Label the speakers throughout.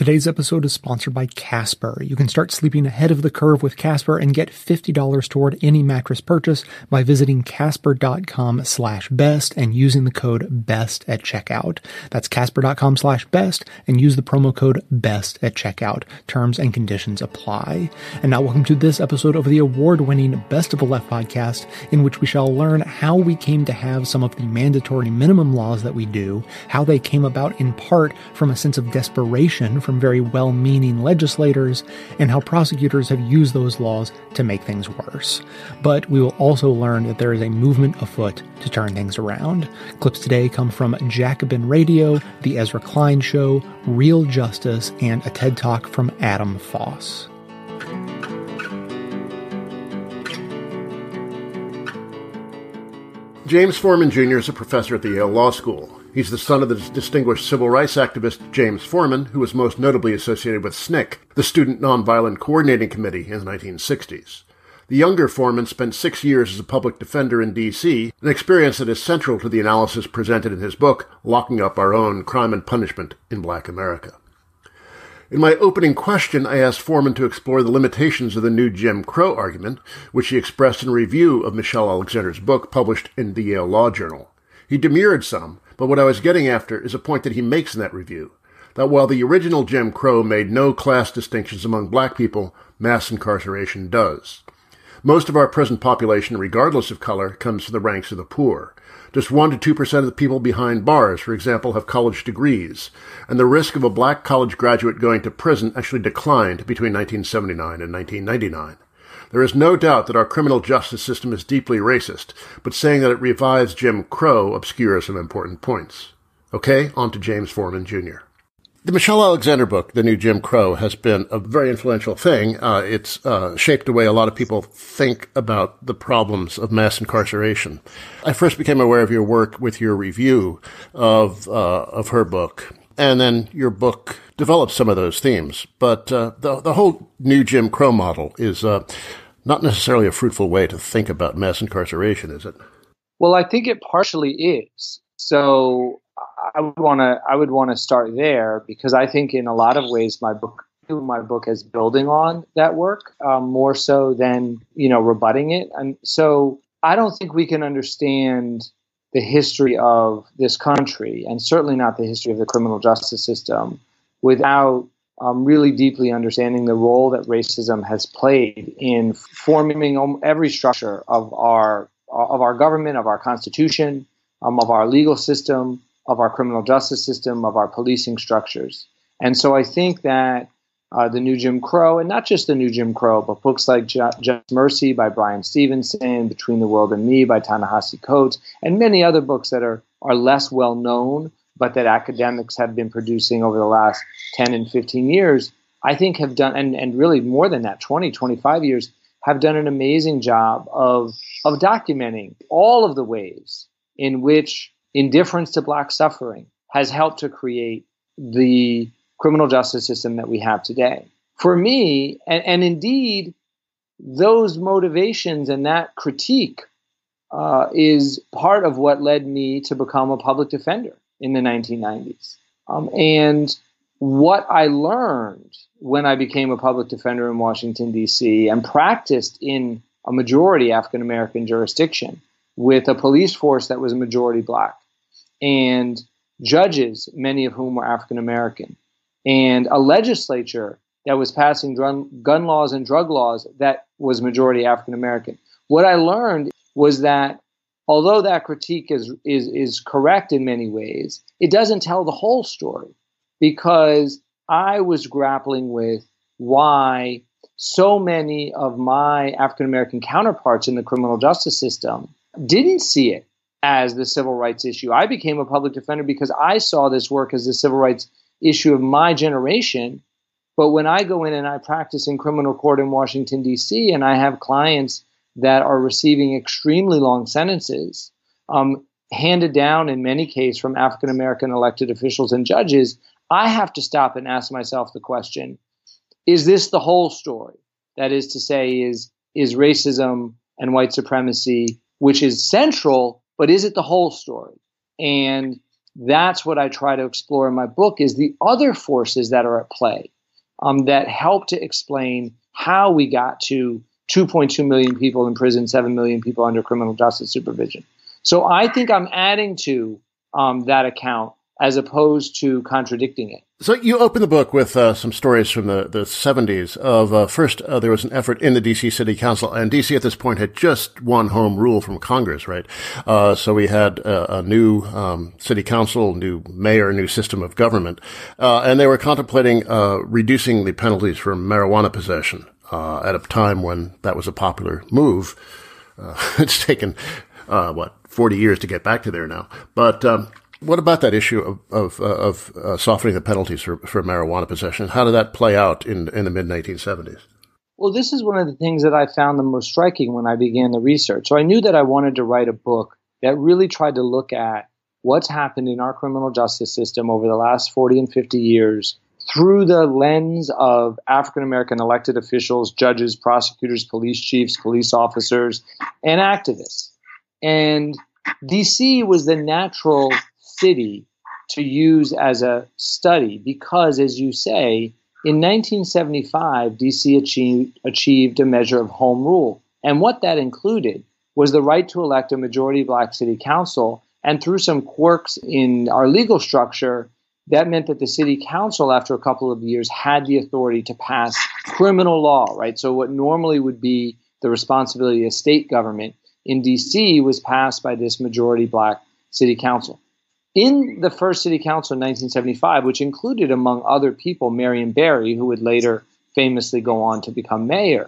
Speaker 1: Today's episode is sponsored by Casper. You can start sleeping ahead of the curve with Casper and get $50 toward any mattress purchase by visiting casper.com/best and using the code BEST at checkout. That's casper.com/best and use the promo code BEST at checkout. Terms and conditions apply. And now welcome to this episode of the award-winning Best of the Left podcast, in which we shall learn how we came to have some of the mandatory minimum laws that we do, how they came about in part from a sense of desperation from very well-meaning legislators, and how prosecutors have used those laws to make things worse. But we will also learn that there is a movement afoot to turn things around. Clips today come from Jacobin Radio, The Ezra Klein Show, Real Justice, and a TED Talk from Adam Foss.
Speaker 2: James Forman Jr. is a professor at the Yale Law School. He's the son of the distinguished civil rights activist James Forman, who was most notably associated with SNCC, the Student Nonviolent Coordinating Committee, in the 1960s. The younger Forman spent 6 years as a public defender in D.C., an experience that is central to the analysis presented in his book, Locking Up Our Own: Crime and Punishment in Black America. In my opening question, I asked Forman to explore the limitations of the new Jim Crow argument, which he expressed in a review of Michelle Alexander's book published in the Yale Law Journal. He demurred some, but what I was getting after is a point that he makes in that review, that while the original Jim Crow made no class distinctions among black people, mass incarceration does. Most of our present population, regardless of color, comes from the ranks of the poor. Just 1% to 2% of the people behind bars, for example, have college degrees, and the risk of a black college graduate going to prison actually declined between 1979 and 1999. There is no doubt that our criminal justice system is deeply racist, but saying that it revives Jim Crow obscures some important points. Okay, on to James Forman Jr. The Michelle Alexander book, The New Jim Crow, has been a very influential thing. It's shaped the way a lot of people think about the problems of mass incarceration. I first became aware of your work with your review of her book, and then your book developed some of those themes. But the whole New Jim Crow model is not necessarily a fruitful way to think about mass incarceration, is it?
Speaker 3: Well, I think it partially is. So I would want to start there, because I think in a lot of ways my book is building on that work more so than rebutting it. And so I don't think we can understand the history of this country, and certainly not the history of the criminal justice system, without really deeply understanding the role that racism has played in forming every structure of our government, of our Constitution, of our legal system, of our criminal justice system, of our policing structures. And so I think that the New Jim Crow, and not just the New Jim Crow, but books like Just Mercy by Brian Stevenson, Between the World and Me by Ta-Nehisi Coates, and many other books that are less well known, but that academics have been producing over the last 10 and 15 years, I think have done, and really more than that, 20, 25 years, have done an amazing job of documenting all of the ways in which indifference to Black suffering has helped to create the criminal justice system that we have today. For me, and indeed, those motivations and that critique is part of what led me to become a public defender in the 1990s. And what I learned when I became a public defender in Washington, D.C., and practiced in a majority African-American jurisdiction with a police force that was a majority Black, and judges, many of whom were African-American, and a legislature that was passing gun laws and drug laws that was majority African-American. What I learned was that although that critique is correct in many ways, it doesn't tell the whole story, because I was grappling with why so many of my African-American counterparts in the criminal justice system didn't see it as the civil rights issue. I became a public defender because I saw this work as the civil rights issue of my generation. But when I go in and I practice in criminal court in Washington, D.C., and I have clients that are receiving extremely long sentences, handed down in many cases from African-American elected officials and judges, I have to stop and ask myself the question, is this the whole story? That is to say, is racism and white supremacy, which is central, but is it the whole story? And that's what I try to explore in my book, is the other forces that are at play that help to explain how we got to 2.2 million people in prison, 7 million people under criminal justice supervision. So I think I'm adding to that account as opposed to contradicting it.
Speaker 2: So you open the book with some stories from the 70s of, first, there was an effort in the D.C. City Council, and D.C. at this point had just won home rule from Congress, right? So we had a new city council, new mayor, new system of government, and they were contemplating reducing the penalties for marijuana possession at a time when that was a popular move. It's taken, 40 years to get back to there now. But what about that issue of softening the penalties for marijuana possession? How did that play out in the mid-1970s?
Speaker 3: Well, this is one of the things that I found the most striking when I began the research. So I knew that I wanted to write a book that really tried to look at what's happened in our criminal justice system over the last 40 and 50 years through the lens of African-American elected officials, judges, prosecutors, police chiefs, police officers, and activists. And D.C. was the natural city to use as a study because, as you say, in 1975, D.C. achieved a measure of home rule. And what that included was the right to elect a majority black city council. And through some quirks in our legal structure, that meant that the city council, after a couple of years, had the authority to pass criminal law, right? So what normally would be the responsibility of state government in D.C. was passed by this majority black city council. In the first city council in 1975, which included, among other people, Marion Barry, who would later famously go on to become mayor,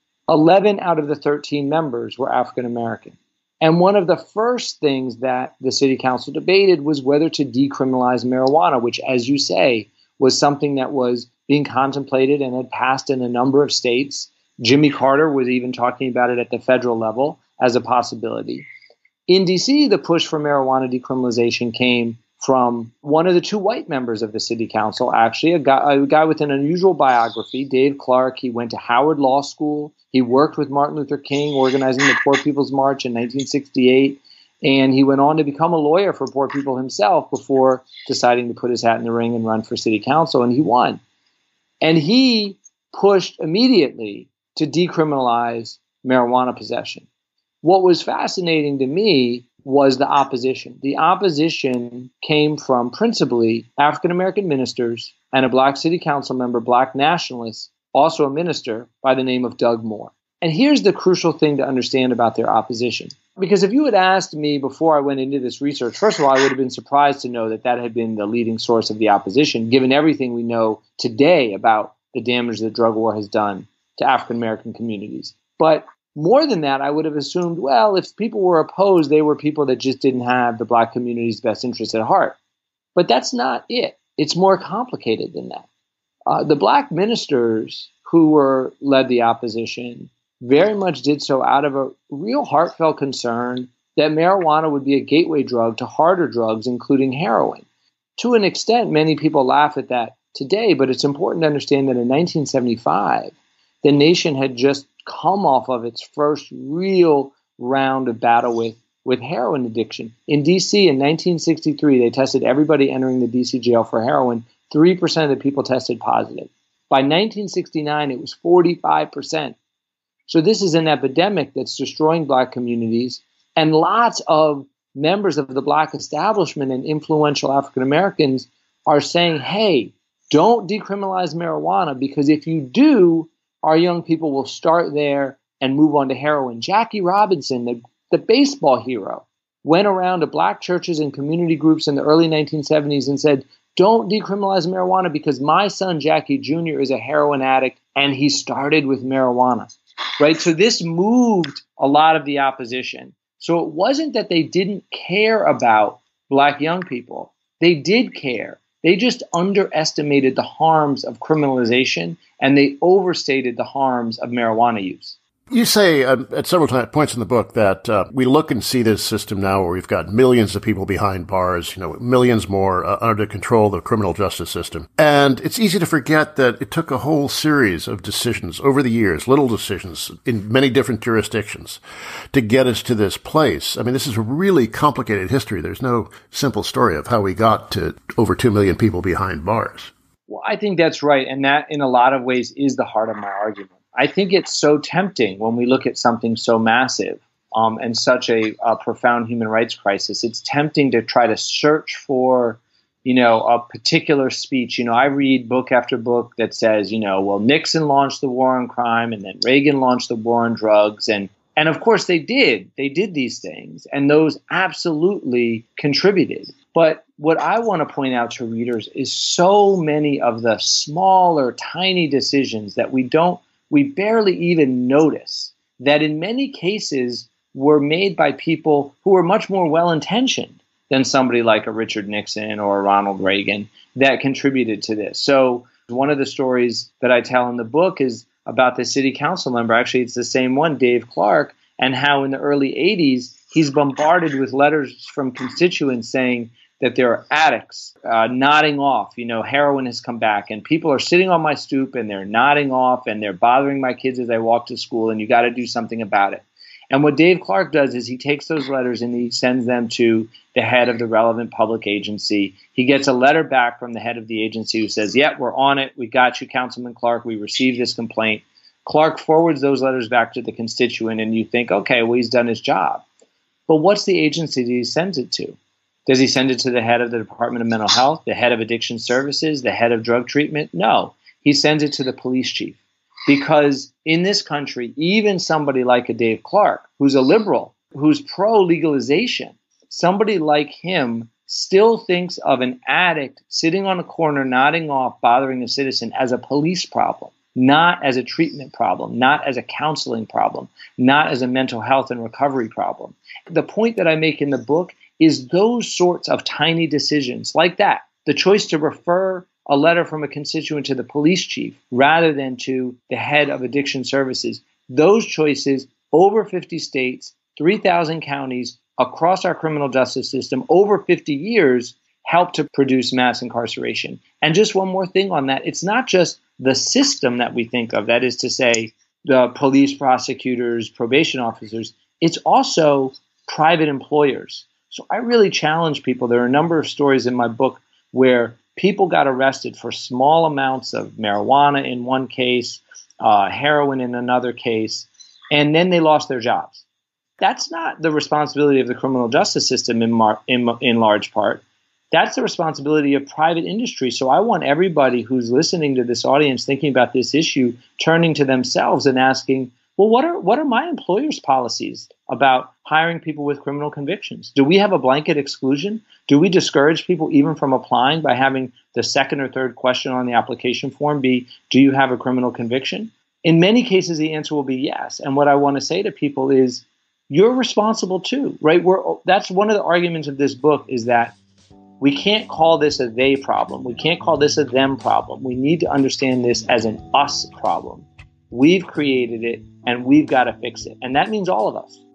Speaker 3: 11 out of the 13 members were African American. And one of the first things that the city council debated was whether to decriminalize marijuana, which, as you say, was something that was being contemplated and had passed in a number of states. Jimmy Carter was even talking about it at the federal level as a possibility. In D.C., the push for marijuana decriminalization came from one of the two white members of the city council, actually, a guy with an unusual biography, Dave Clark. He went to Howard Law School. He worked with Martin Luther King organizing the Poor People's March in 1968. And he went on to become a lawyer for poor people himself before deciding to put his hat in the ring and run for city council. And he won. And he pushed immediately to decriminalize marijuana possession. What was fascinating to me was the opposition. The opposition came from principally African-American ministers and a black city council member, black nationalists, also a minister by the name of Doug Moore. And here's the crucial thing to understand about their opposition. Because if you had asked me before I went into this research, first of all, I would have been surprised to know that that had been the leading source of the opposition, given everything we know today about the damage the drug war has done to African-American communities. But more than that, I would have assumed, well, if people were opposed, they were people that just didn't have the black community's best interests at heart. But that's not it. It's more complicated than that. The black ministers who led the opposition very much did so out of a real heartfelt concern that marijuana would be a gateway drug to harder drugs, including heroin. To an extent, many people laugh at that today, but it's important to understand that in 1975, the nation had just come off of its first real round of battle with heroin addiction. In D.C. in 1963, they tested everybody entering the D.C. jail for heroin. 3% of the people tested positive. By 1969, it was 45%. So this is an epidemic that's destroying black communities, and lots of members of the black establishment and influential African Americans are saying, hey, don't decriminalize marijuana, because if you do, our young people will start there and move on to heroin. Jackie Robinson, the baseball hero, went around to black churches and community groups in the early 1970s and said, don't decriminalize marijuana because my son, Jackie Jr., is a heroin addict and he started with marijuana, right? So this moved a lot of the opposition. So it wasn't that they didn't care about black young people. They did care. They just underestimated the harms of criminalization, and they overstated the harms of marijuana use.
Speaker 2: You say at several points in the book that we look and see this system now where we've got millions of people behind bars, millions more under control of the criminal justice system. And it's easy to forget that it took a whole series of decisions over the years, little decisions in many different jurisdictions to get us to this place. I mean, this is a really complicated history. There's no simple story of how we got to over 2 million people behind bars.
Speaker 3: Well, I think that's right. And that in a lot of ways is the heart of my argument. I think it's so tempting when we look at something so massive and such a profound human rights crisis. It's tempting to try to search for, a particular speech. I read book after book that says, well, Nixon launched the war on crime and then Reagan launched the war on drugs. And of course they did. They did these things, and those absolutely contributed. But what I want to point out to readers is so many of the smaller, tiny decisions that we barely even notice, that in many cases were made by people who were much more well-intentioned than somebody like a Richard Nixon or a Ronald Reagan that contributed to this. So one of the stories that I tell in the book is about the city council member. Actually, it's the same one, Dave Clark, and how in the early 80s, he's bombarded with letters from constituents saying that there are addicts nodding off. Heroin has come back, and people are sitting on my stoop and they're nodding off and they're bothering my kids as I walk to school, and you got to do something about it. And what Dave Clark does is he takes those letters and he sends them to the head of the relevant public agency. He gets a letter back from the head of the agency who says, "Yep, we're on it. We got you, Councilman Clark. We received this complaint." Clark forwards those letters back to the constituent, and you think, okay, well, he's done his job. But what's the agency that he sends it to? Does he send it to the head of the Department of Mental Health, the head of Addiction Services, the head of drug treatment? No, he sends it to the police chief. Because in this country, even somebody like a Dave Clark, who's a liberal, who's pro-legalization, somebody like him still thinks of an addict sitting on a corner, nodding off, bothering a citizen as a police problem, not as a treatment problem, not as a counseling problem, not as a mental health and recovery problem. The point that I make in the book is those sorts of tiny decisions like that, the choice to refer a letter from a constituent to the police chief rather than to the head of addiction services, those choices over 50 states, 3,000 counties, across our criminal justice system, over 50 years, help to produce mass incarceration. And just one more thing on that, it's not just the system that we think of, that is to say, the police, prosecutors, probation officers, it's also private employers. So I really challenge people. There are a number of stories in my book where people got arrested for small amounts of marijuana in one case, heroin in another case, and then they lost their jobs. That's not the responsibility of the criminal justice system in large part. That's the responsibility of private industry. So I want everybody who's listening to this audience thinking about this issue, turning to themselves and asking, well, what are my employer's policies about hiring people with criminal convictions? Do we have a blanket exclusion? Do we discourage people even from applying by having the second or third question on the application form be, do you have a criminal conviction? In many cases, the answer will be yes. And what I want to say to people is, you're responsible too, right? That's one of the arguments of this book, is that we can't call this a they problem. We can't call this a them problem. We need to understand this as an us problem. We've created it, and we've got to fix it. And that means all of us.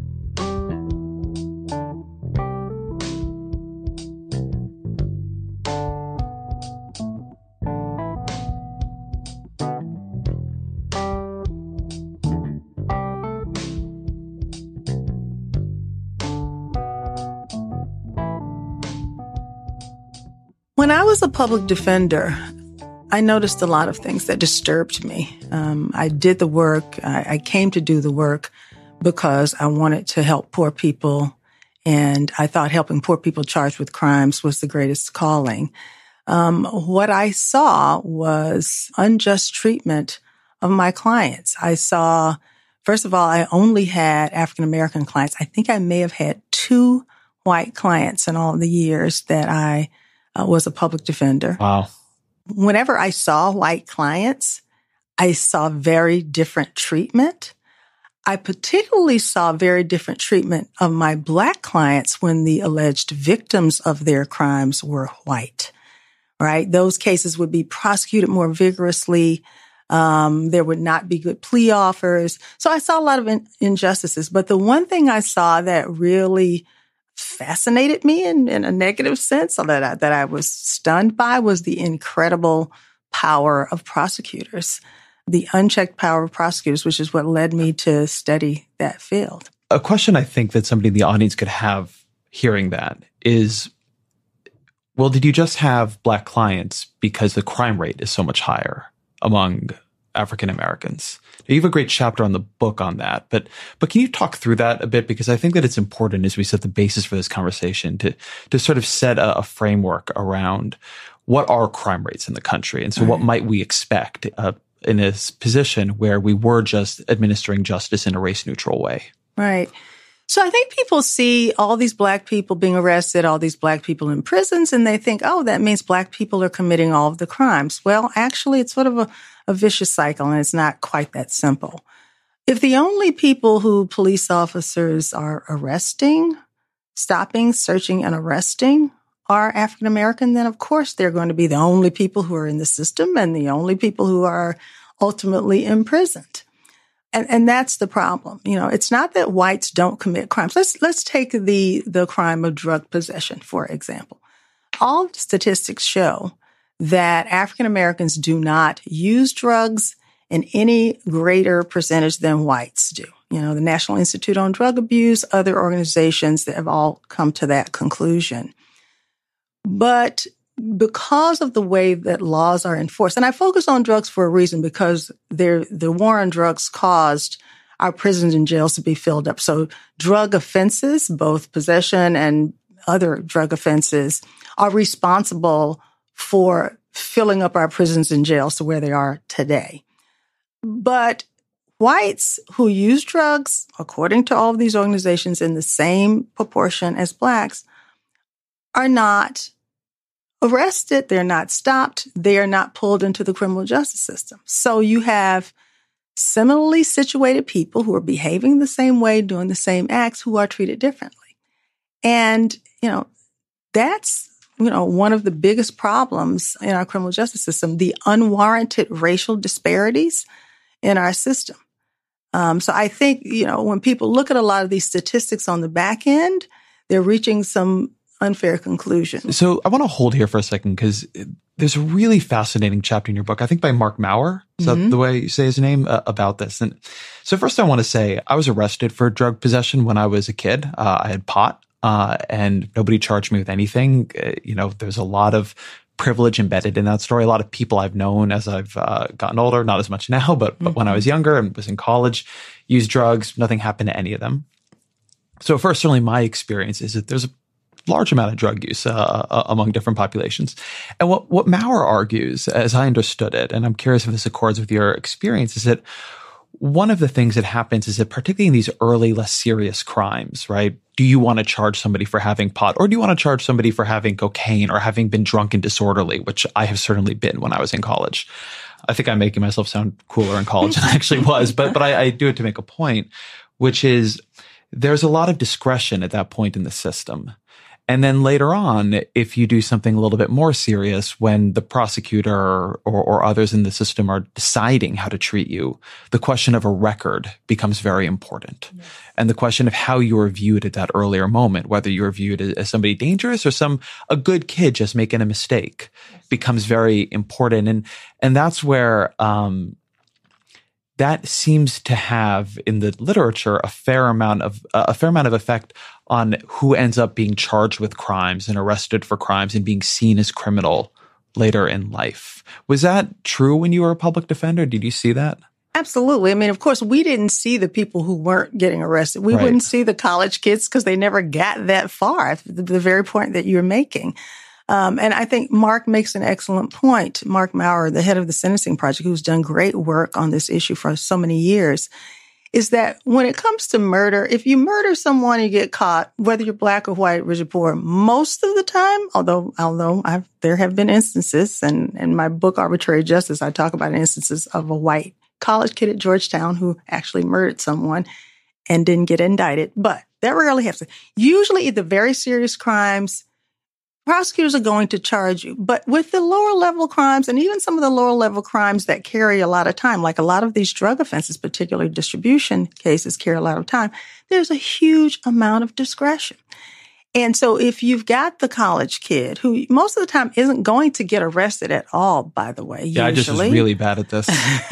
Speaker 4: When I was a public defender, I noticed a lot of things that disturbed me. I did the work. I came to do the work because I wanted to help poor people, and I thought helping poor people charged with crimes was the greatest calling. What I saw was unjust treatment of my clients. I saw, first of all, I only had African-American clients. I think I may have had 2 white clients in all the years that I was a public defender.
Speaker 1: Wow.
Speaker 4: Whenever I saw white clients, I saw very different treatment. I particularly saw very different treatment of my Black clients when the alleged victims of their crimes were white, right? Those cases would be prosecuted more vigorously. There would not be good plea offers. So I saw a lot of injustices. But the one thing I saw that really fascinated me in a negative sense, or that I was stunned by, was the incredible power of prosecutors, the unchecked power of prosecutors, which is what led me to study that field.
Speaker 5: A question I think that somebody in the audience could have hearing that is, well, did you just have Black clients because the crime rate is so much higher among African Americans? You have a great chapter on the book on that, but can you talk through that a bit? Because I think that it's important as we set the basis for this conversation to sort of set a framework around what are crime rates in the country. And so what might we expect in a position where we were just administering justice in a race-neutral way?
Speaker 4: Right. So I think people see all these Black people being arrested, all these Black people in prisons, and they think, oh, that means Black people are committing all of the crimes. Well, actually, it's sort of a vicious cycle, and it's not quite that simple. If the only people who police officers are arresting, stopping, searching, and arresting are African American, then of course they're going to be the only people who are in the system and the only people who are ultimately imprisoned. And that's the problem. You know, it's not that whites don't commit crimes. Let's take the crime of drug possession, for example. All statistics show that African Americans do not use drugs in any greater percentage than whites do. You know, the National Institute on Drug Abuse, other organizations that have all come to that conclusion. But because of the way that laws are enforced, and I focus on drugs for a reason, because the war on drugs caused our prisons and jails to be filled up. So drug offenses, both possession and other drug offenses, are responsible for filling up our prisons and jails to where they are today. But whites who use drugs, according to all of these organizations, in the same proportion as Blacks, are not arrested, they're not stopped, they are not pulled into the criminal justice system. So you have similarly situated people who are behaving the same way, doing the same acts, who are treated differently. And, that's, one of the biggest problems in our criminal justice system, the unwarranted racial disparities in our system. So I think, when people look at a lot of these statistics on the back end, they're reaching some unfair conclusion.
Speaker 5: So I want to hold here for a second, because there's a really fascinating chapter in your book, I think by Mark Maurer, is that the way you say his name, about this. And so first I want to say I was arrested for drug possession when I was a kid. I had pot, and nobody charged me with anything. There's a lot of privilege embedded in that story. A lot of people I've known as I've gotten older, not as much now, but when I was younger and was in college, used drugs. Nothing happened to any of them. So first, certainly my experience is that there's a large amount of drug use among different populations. And what Maurer argues, as I understood it, and I'm curious if this accords with your experience, is that one of the things that happens is that particularly in these early, less serious crimes, right? Do you want to charge somebody for having pot, or do you want to charge somebody for having cocaine or having been drunk and disorderly, which I have certainly been when I was in college. I think I'm making myself sound cooler in college than I actually was, but I do it to make a point, which is there's a lot of discretion at that point in the system. And then later on, if you do something a little bit more serious, when the prosecutor or others in the system are deciding how to treat you, the question of a record becomes very important. Yes. And the question of how you are viewed at that earlier moment, whether you're viewed as somebody dangerous or a good kid just making a mistake, yes, becomes very important. And that's where, that seems to have in the literature a fair amount of effect on who ends up being charged with crimes and arrested for crimes and being seen as criminal later in life. Was that true when you were a public defender? Did you see that?
Speaker 4: Absolutely. I mean, of course, we didn't see the people who weren't getting arrested. We wouldn't see the college kids because they never got that far, the very point that you're making. And I think Mark makes an excellent point. Mark Maurer, the head of the Sentencing Project, who's done great work on this issue for so many years, is that when it comes to murder, if you murder someone, you get caught, whether you're Black or white, rich or poor, most of the time, although there have been instances, and in my book, Arbitrary Justice, I talk about instances of a white college kid at Georgetown who actually murdered someone and didn't get indicted. But that rarely happens. Usually the very serious crimes, prosecutors are going to charge you. But with the lower level crimes, and even some of the lower level crimes that carry a lot of time, like a lot of these drug offenses, particularly distribution cases, carry a lot of time, there's a huge amount of discretion. And so if you've got the college kid who most of the time isn't going to get arrested at all, by the way,
Speaker 5: yeah, I just was really bad at this.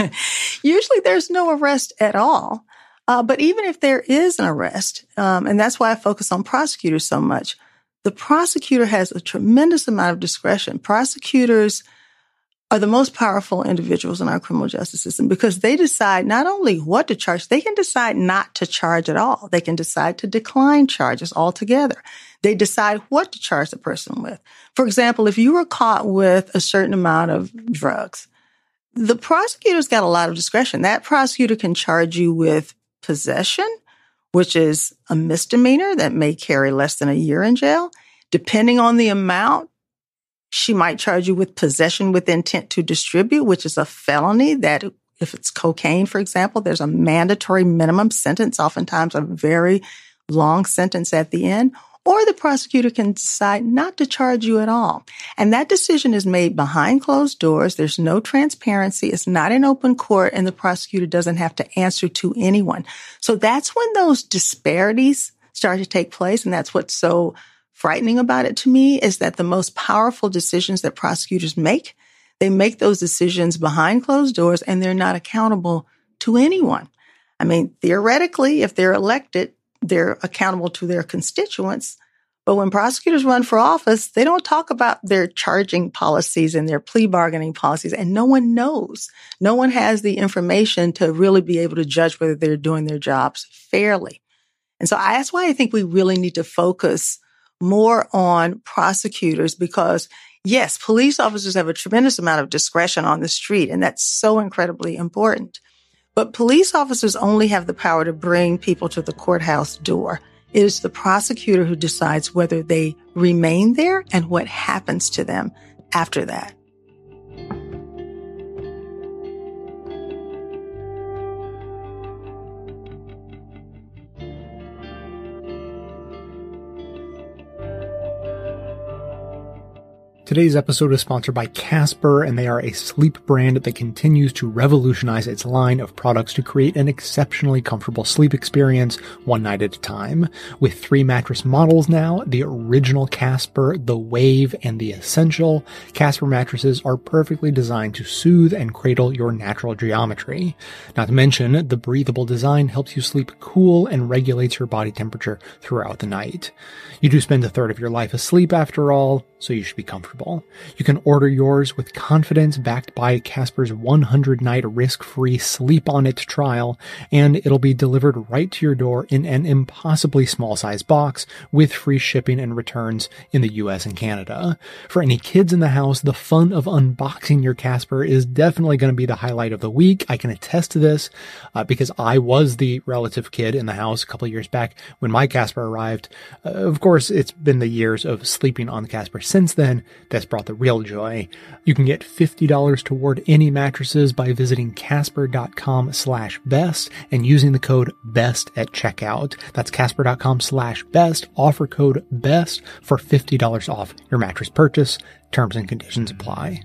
Speaker 4: Usually there's no arrest at all. But even if there is an arrest, and that's why I focus on prosecutors so much, the prosecutor has a tremendous amount of discretion. Prosecutors are the most powerful individuals in our criminal justice system because they decide not only what to charge, they can decide not to charge at all. They can decide to decline charges altogether. They decide what to charge the person with. For example, if you were caught with a certain amount of drugs, the prosecutor's got a lot of discretion. That prosecutor can charge you with possession, which is a misdemeanor that may carry less than a year in jail. Depending on the amount, she might charge you with possession with intent to distribute, which is a felony that if it's cocaine, for example, there's a mandatory minimum sentence, oftentimes a very long sentence at the end. Or the prosecutor can decide not to charge you at all. And that decision is made behind closed doors. There's no transparency. It's not in open court, and the prosecutor doesn't have to answer to anyone. So that's when those disparities start to take place. And that's what's so frightening about it to me, is that the most powerful decisions that prosecutors make, they make those decisions behind closed doors, and they're not accountable to anyone. I mean, theoretically, if they're elected, they're accountable to their constituents. But when prosecutors run for office, they don't talk about their charging policies and their plea bargaining policies, and no one knows. No one has the information to really be able to judge whether they're doing their jobs fairly. And so that's why I think we really need to focus more on prosecutors because, yes, police officers have a tremendous amount of discretion on the street, and that's so incredibly important. But police officers only have the power to bring people to the courthouse door. It is the prosecutor who decides whether they remain there and what happens to them after that.
Speaker 1: Today's episode is sponsored by Casper, and they are a sleep brand that continues to revolutionize its line of products to create an exceptionally comfortable sleep experience one night at a time. With 3 mattress models now, the original Casper, the Wave, and the Essential, Casper mattresses are perfectly designed to soothe and cradle your natural geometry. Not to mention, the breathable design helps you sleep cool and regulates your body temperature throughout the night. You do spend a third of your life asleep after all, so you should be comfortable. You can order yours with confidence backed by Casper's 100-night risk-free Sleep On It trial, and it'll be delivered right to your door in an impossibly small-size box with free shipping and returns in the US and Canada. For any kids in the house, the fun of unboxing your Casper is definitely going to be the highlight of the week. I can attest to this because I was the relative kid in the house a couple of years back when my Casper arrived. Of course, it's been the years of sleeping on the Casper since then that's brought the real joy. You can get $50 toward any mattresses by visiting casper.com/best and using the code BEST at checkout. That's casper.com/best, offer code BEST for $50 off your mattress purchase. Terms and conditions apply.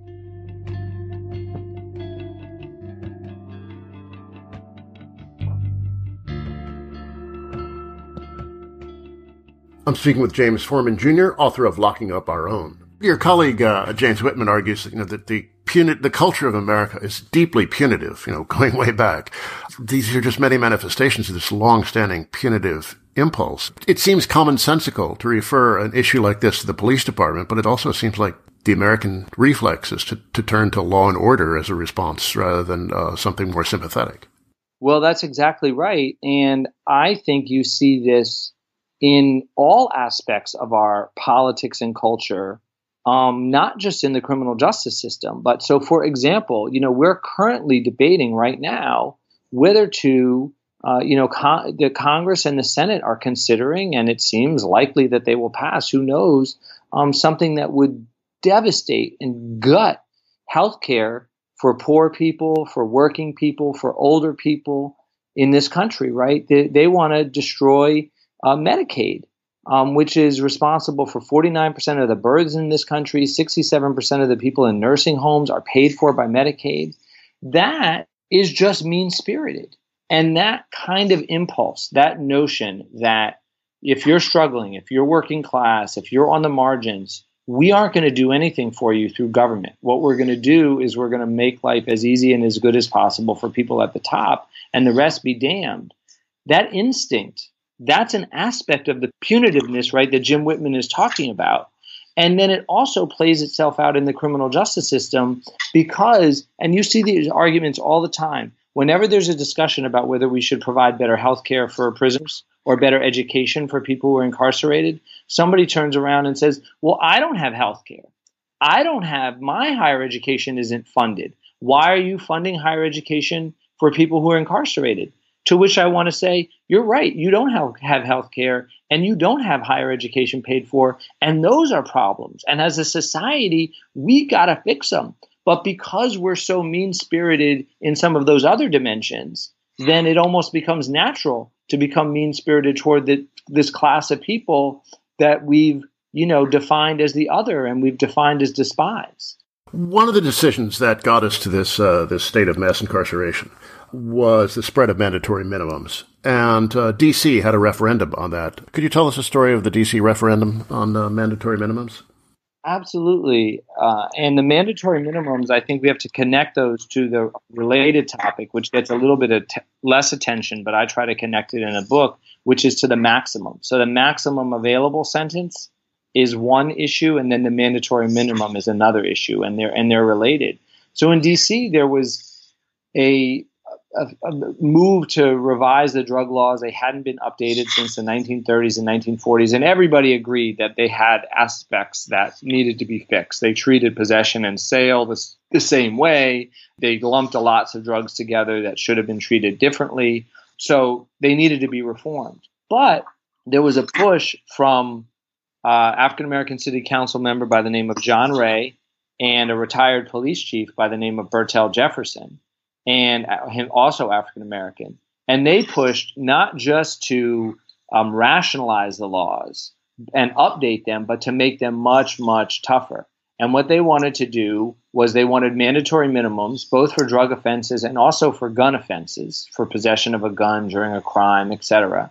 Speaker 2: I'm speaking with James Forman Jr., author of Locking Up Our Own. Your colleague, James Whitman, argues that the culture of America is deeply punitive, going way back. These are just many manifestations of this long-standing punitive impulse. It seems commonsensical to refer an issue like this to the police department, but it also seems like the American reflex is to turn to law and order as a response rather than something more sympathetic.
Speaker 3: Well, that's exactly right. And I think you see this in all aspects of our politics and culture, not just in the criminal justice system. But so, for example, we're currently debating right now whether to, the Congress and the Senate are considering, and it seems likely that they will pass, who knows, something that would devastate and gut healthcare for poor people, for working people, for older people in this country, right? They want to destroy Medicaid. which is responsible for 49% of the births in this country, 67% of the people in nursing homes are paid for by Medicaid. That is just mean-spirited. And that kind of impulse, that notion that if you're struggling, if you're working class, if you're on the margins, we aren't going to do anything for you through government. What we're going to do is we're going to make life as easy and as good as possible for people at the top, and the rest be damned. That instinct, that's an aspect of the punitiveness, right, that Jim Whitman is talking about. And then it also plays itself out in the criminal justice system because, and you see these arguments all the time, whenever there's a discussion about whether we should provide better health care for prisoners or better education for people who are incarcerated, somebody turns around and says, well, I don't have health care. My higher education isn't funded. Why are you funding higher education for people who are incarcerated? To which I want to say, you're right. You don't have health care and you don't have higher education paid for. And those are problems. And as a society, we got to fix them. But because we're so mean-spirited in some of those other dimensions, then it almost becomes natural to become mean-spirited toward this class of people that we've, defined as the other and we've defined as despised.
Speaker 2: One of the decisions that got us to this state of mass incarceration was the spread of mandatory minimums. And D.C. had a referendum on that. Could you tell us the story of the D.C. referendum on mandatory minimums?
Speaker 3: Absolutely. And the mandatory minimums, I think we have to connect those to the related topic, which gets a little bit of less attention, but I try to connect it in a book, which is to the maximum. So the maximum available sentence is one issue, and then the mandatory minimum is another issue, and they're related. So in D.C., there was a move to revise the drug laws. They hadn't been updated since the 1930s and 1940s, and everybody agreed that they had aspects that needed to be fixed. They treated possession and sale the same way. They lumped lots of drugs together that should have been treated differently. So they needed to be reformed. But there was a push from African-American city council member by the name of John Ray and a retired police chief by the name of Bertell Jefferson, and him also African-American. And they pushed not just to rationalize the laws and update them, but to make them much, much tougher. And what they wanted to do was they wanted mandatory minimums, both for drug offenses and also for gun offenses, for possession of a gun during a crime, etc.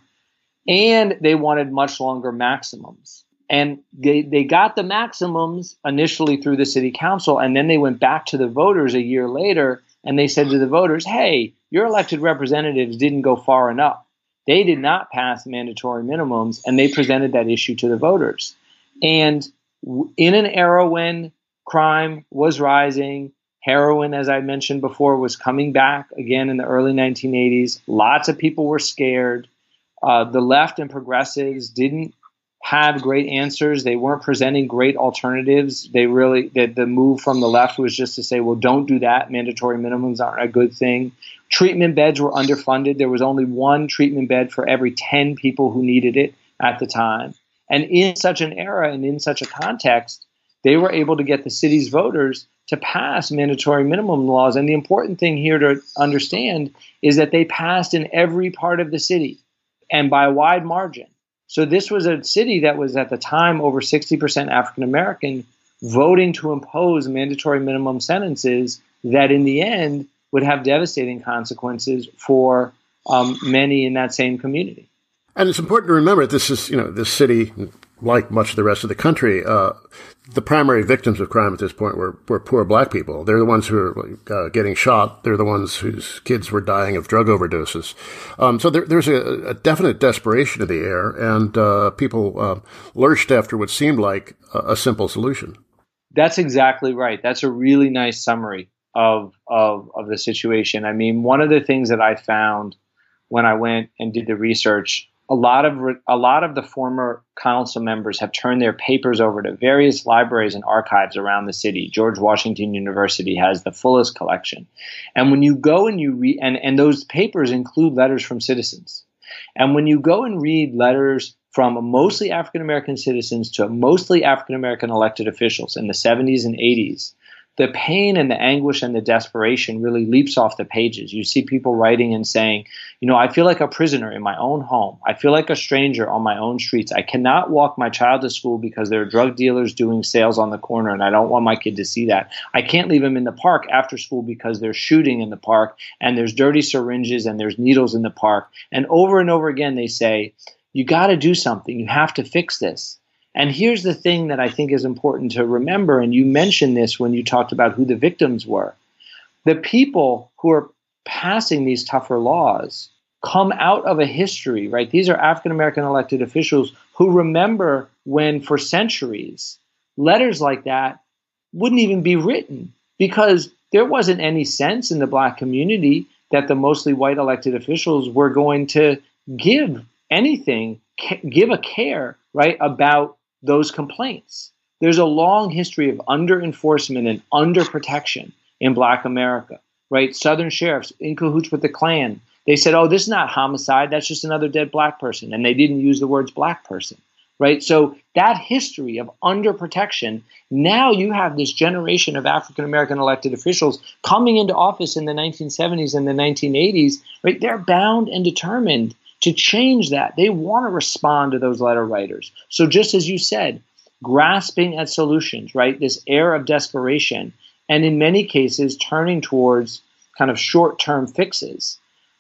Speaker 3: And they wanted much longer maximums. And they got the maximums initially through the city council, and then they went back to the voters a year later, and they said to the voters, hey, your elected representatives didn't go far enough. They did not pass mandatory minimums, and they presented that issue to the voters. And in an era when crime was rising, heroin, as I mentioned before, was coming back again in the early 1980s, lots of people were scared. The left and progressives didn't have great answers. They weren't presenting great alternatives. The move from the left was just to say, well, don't do that. Mandatory minimums aren't a good thing. Treatment beds were underfunded. There was only one treatment bed for every 10 people who needed it at the time. And in such an era and in such a context, they were able to get the city's voters to pass mandatory minimum laws. And the important thing here to understand is that they passed in every part of the city and by a wide margin. So this was a city that was at the time over 60% African American, voting to impose mandatory minimum sentences that in the end would have devastating consequences for many in that same community. And
Speaker 2: it's important to remember this is, this city, like much of the rest of the country, the primary victims of crime at this point were poor black people. They're the ones who are getting shot. They're the ones whose kids were dying of drug overdoses. So there's a definite desperation in the air, and people lurched after what seemed like a simple solution.
Speaker 3: That's exactly right. That's a really nice summary of the situation. I mean, one of the things that I found when I went and did the research, a lot of the former council members have turned their papers over to various libraries and archives around the city. George Washington University has the fullest collection. And when you go and you read, and those papers include letters from citizens. And when you go and read letters from mostly African-American citizens to mostly African-American elected officials in the 70s and 80s, the pain and the anguish and the desperation really leaps off the pages. You see people writing and saying, I feel like a prisoner in my own home. I feel like a stranger on my own streets. I cannot walk my child to school because there are drug dealers doing sales on the corner, and I don't want my kid to see that. I can't leave him in the park after school because there's shooting in the park, and there's dirty syringes, and there's needles in the park. And over again, they say, you got to do something. You have to fix this. And here's the thing that I think is important to remember, and you mentioned this when you talked about who the victims were. The people who are passing these tougher laws come out of a history, right? These are African-American elected officials who remember when for centuries letters like that wouldn't even be written because there wasn't any sense in the Black community that the mostly white elected officials were going to give anything, give a care, right, about those complaints. There's a long history of under-enforcement and under-protection in Black America, right? Southern sheriffs in cahoots with the Klan. They said, oh, this is not homicide. That's just another dead Black person. And they didn't use the words Black person, right? So that history of under-protection, now you have this generation of African-American elected officials coming into office in the 1970s and the 1980s, right? They're bound and determined to change that. They want to respond to those letter writers. So just as you said, grasping at solutions, right? This air of desperation, and in many cases turning towards kind of short-term fixes.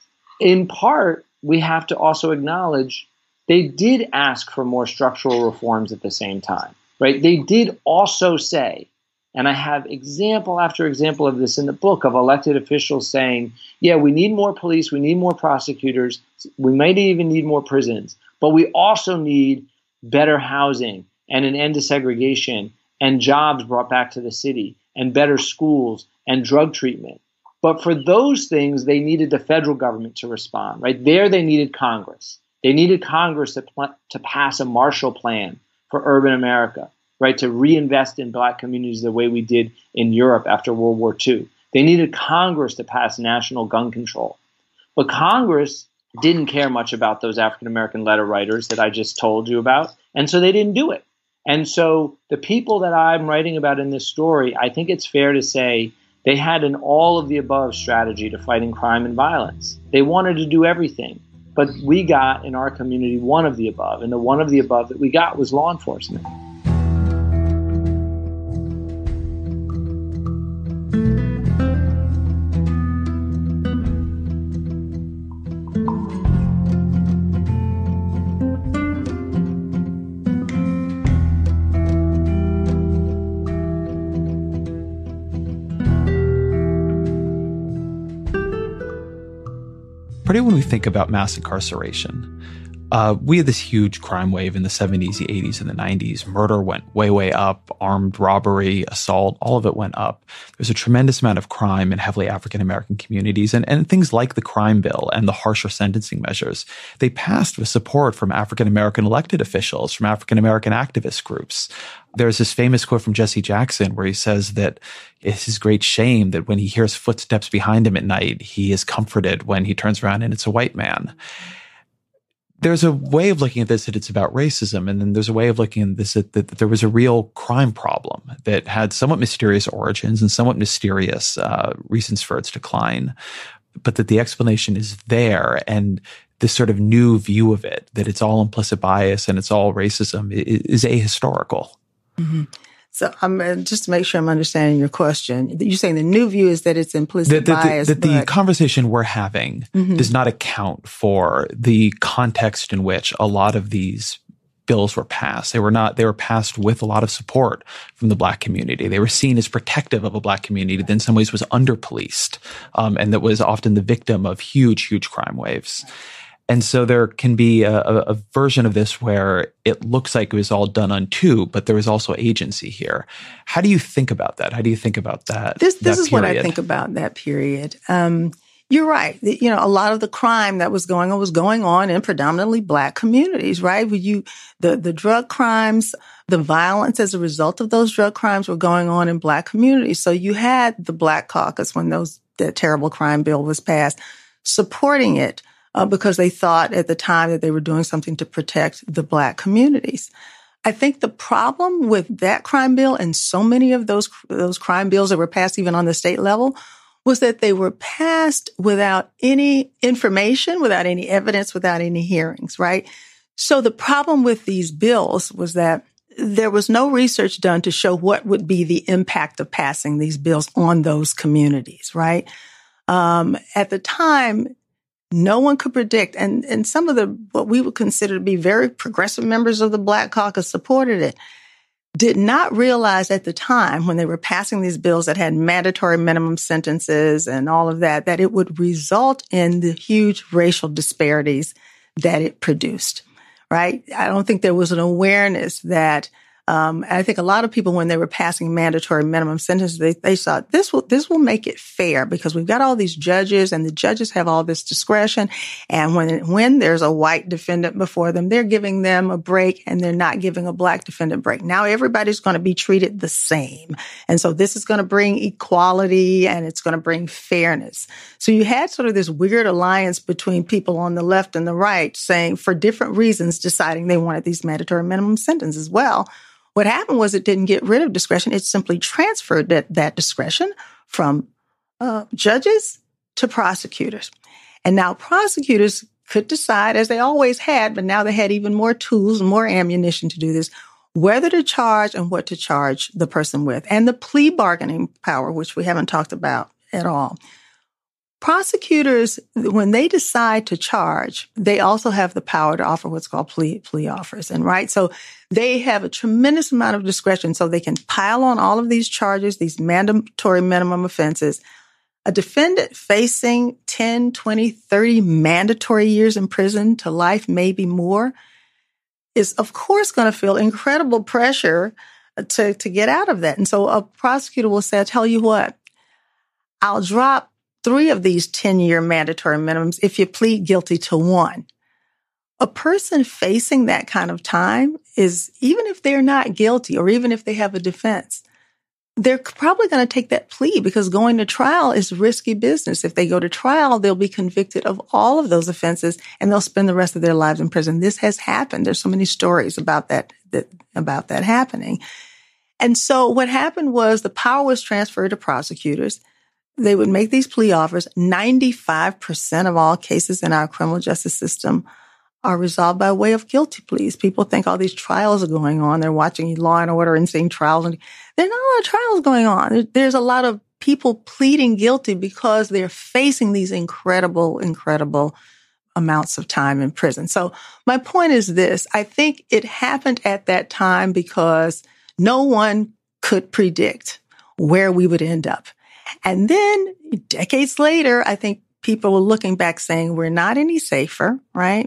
Speaker 3: In part, we have to also acknowledge they did ask for more structural reforms at the same time, right? They did also say, and I have example after example of this in the book, of elected officials saying, yeah, we need more police, we need more prosecutors, we might even need more prisons, but we also need better housing and an end to segregation and jobs brought back to the city and better schools and drug treatment. But for those things, they needed the federal government to respond, right? There they needed Congress. They needed Congress to pass a Marshall Plan for urban America, right, to reinvest in Black communities the way we did in Europe after World War II. They needed Congress to pass national gun control. But Congress didn't care much about those African-American letter writers that I just told you about, and so they didn't do it. And so the people that I'm writing about in this story, I think it's fair to say they had an all-of-the-above strategy to fighting crime and violence. They wanted to do everything. But we got, in our community, one of the above. And the one of the above that we got was law enforcement.
Speaker 5: Particularly when we think about mass incarceration, we had this huge crime wave in the 70s, the 80s, and the 90s. Murder went way, way up. Armed robbery, assault, all of it went up. There's a tremendous amount of crime in heavily African-American communities. And things like the crime bill and the harsher sentencing measures, they passed with support from African-American elected officials, from African-American activist groups. There's this famous quote from Jesse Jackson where he says that it's his great shame that when he hears footsteps behind him at night, he is comforted when he turns around and it's a white man. There's a way of looking at this that it's about racism, and then there's a way of looking at this that there was a real crime problem that had somewhat mysterious origins and somewhat mysterious reasons for its decline, but that the explanation is there, and this sort of new view of it, that it's all implicit bias and it's all racism, is ahistorical.
Speaker 4: Mm-hmm. So just to make sure I'm understanding your question, you're saying the new view is that it's implicit bias.
Speaker 5: That the conversation we're having does not account for the context in which a lot of these bills were passed. They were passed with a lot of support from the Black community. They were seen as protective of a Black community that in some ways was under-policed, and that was often the victim of huge, huge crime waves. And so there can be a version of this where it looks like it was all done unto, but there was also agency here. How do you think about that? How do you think about that?
Speaker 4: This is what I think about that period. You're right. A lot of the crime that was going on in predominantly Black communities, right? The drug crimes, the violence as a result of those drug crimes were going on in Black communities. So you had the Black Caucus when that terrible crime bill was passed, supporting it. Because they thought at the time that they were doing something to protect the Black communities. I think the problem with that crime bill and so many of those crime bills that were passed even on the state level was that they were passed without any information, without any evidence, without any hearings, right? So the problem with these bills was that there was no research done to show what would be the impact of passing these bills on those communities, right? At the time, no one could predict, and some of what we would consider to be very progressive members of the Black Caucus supported it, did not realize at the time when they were passing these bills that had mandatory minimum sentences and all of that, that it would result in the huge racial disparities that it produced, right? I don't think there was an awareness that I think a lot of people, when they were passing mandatory minimum sentences, they thought this will make it fair because we've got all these judges and the judges have all this discretion. And when there's a white defendant before them, they're giving them a break and they're not giving a Black defendant a break. Now everybody's going to be treated the same. And so this is going to bring equality and it's going to bring fairness. So you had sort of this weird alliance between people on the left and the right saying for different reasons, deciding they wanted these mandatory minimum sentences. Well, what happened was it didn't get rid of discretion. It simply transferred that discretion from judges to prosecutors. And now prosecutors could decide, as they always had, but now they had even more tools and more ammunition to do this, whether to charge and what to charge the person with. And the plea bargaining power, which we haven't talked about at all. Prosecutors, when they decide to charge, they also have the power to offer what's called plea offers. And right, so they have a tremendous amount of discretion. So they can pile on all of these charges, these mandatory minimum offenses. A defendant facing 10, 20, 30 mandatory years in prison to life, maybe more, is of course going to feel incredible pressure to get out of that. And so a prosecutor will say, I'll tell you what, I'll drop 3 of these 10-year mandatory minimums if you plead guilty to 1. A person facing that kind of time is, even if they're not guilty or even if they have a defense, they're probably going to take that plea because going to trial is risky business. If they go to trial, they'll be convicted of all of those offenses and they'll spend the rest of their lives in prison. This has happened. There's so many stories about that happening. And so what happened was the power was transferred to prosecutors. They would make these plea offers. 95% of all cases in our criminal justice system are resolved by way of guilty pleas. People think all these trials are going on. They're watching Law and Order and seeing trials. And there are not a lot of trials going on. There's a lot of people pleading guilty because they're facing these incredible amounts of time in prison. So my point is this. I think it happened at that time because no one could predict where we would end up. And then decades later, I think people were looking back saying we're not any safer, right?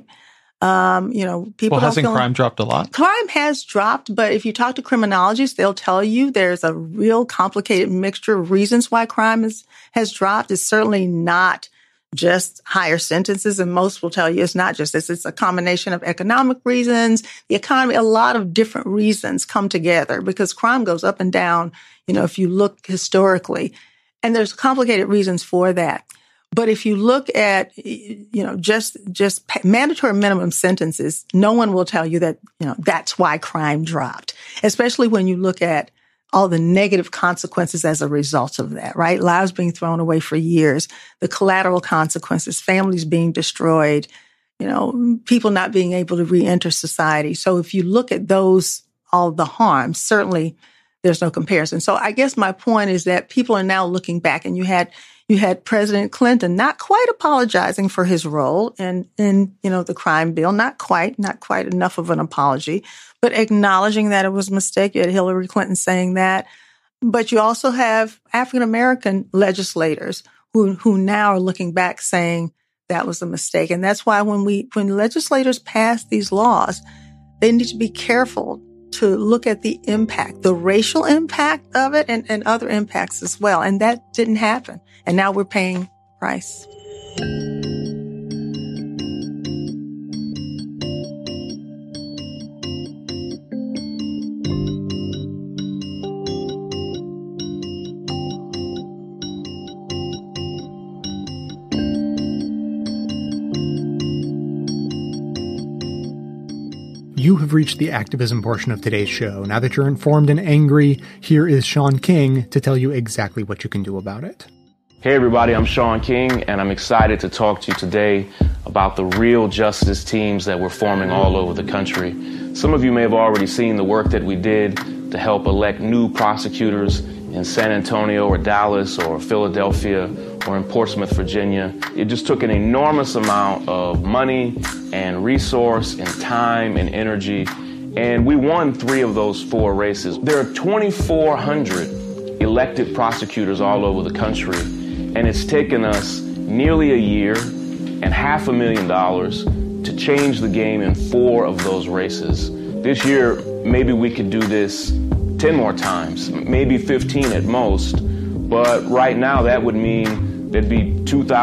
Speaker 4: People
Speaker 5: hasn't crime dropped a lot?
Speaker 4: Crime has dropped, but if you talk to criminologists, they'll tell you there's a real complicated mixture of reasons why crime has dropped. It's certainly not just higher sentences, and most will tell you it's not just this. It's a combination of economic reasons, the economy, a lot of different reasons come together because crime goes up and down, if you look historically. And there's complicated reasons for that. But if you look at, just mandatory minimum sentences, no one will tell you that, that's why crime dropped, especially when you look at all the negative consequences as a result of that, right? Lives being thrown away for years, the collateral consequences, families being destroyed, people not being able to reenter society. So if you look at all the harms, certainly there's no comparison. So I guess my point is that people are now looking back, and you had President Clinton not quite apologizing for his role in the crime bill, not quite enough of an apology, but acknowledging that it was a mistake. You had Hillary Clinton saying that, but you also have African American legislators who now are looking back saying that was a mistake, and that's why when legislators pass these laws, they need to be careful to look at the impact, the racial impact of it and other impacts as well. And that didn't happen. And now we're paying the price.
Speaker 1: You have reached the activism portion of today's show. Now that you're informed and angry, here is Shaun King to tell you exactly what you can do about it.
Speaker 6: Hey everybody, I'm Shaun King, and I'm excited to talk to you today about the real justice teams that we're forming all over the country. Some of you may have already seen the work that we did to help elect new prosecutors in San Antonio or Dallas or Philadelphia or in Portsmouth, Virginia. It just took an enormous amount of money and resource and time and energy, and we won 3 of those 4 races. There are 2,400 elected prosecutors all over the country, and it's taken us nearly a year and $500,000 to change the game in 4 of those races. This year, maybe we could do this 10 more times, maybe 15 at most, but right now that would mean there'd be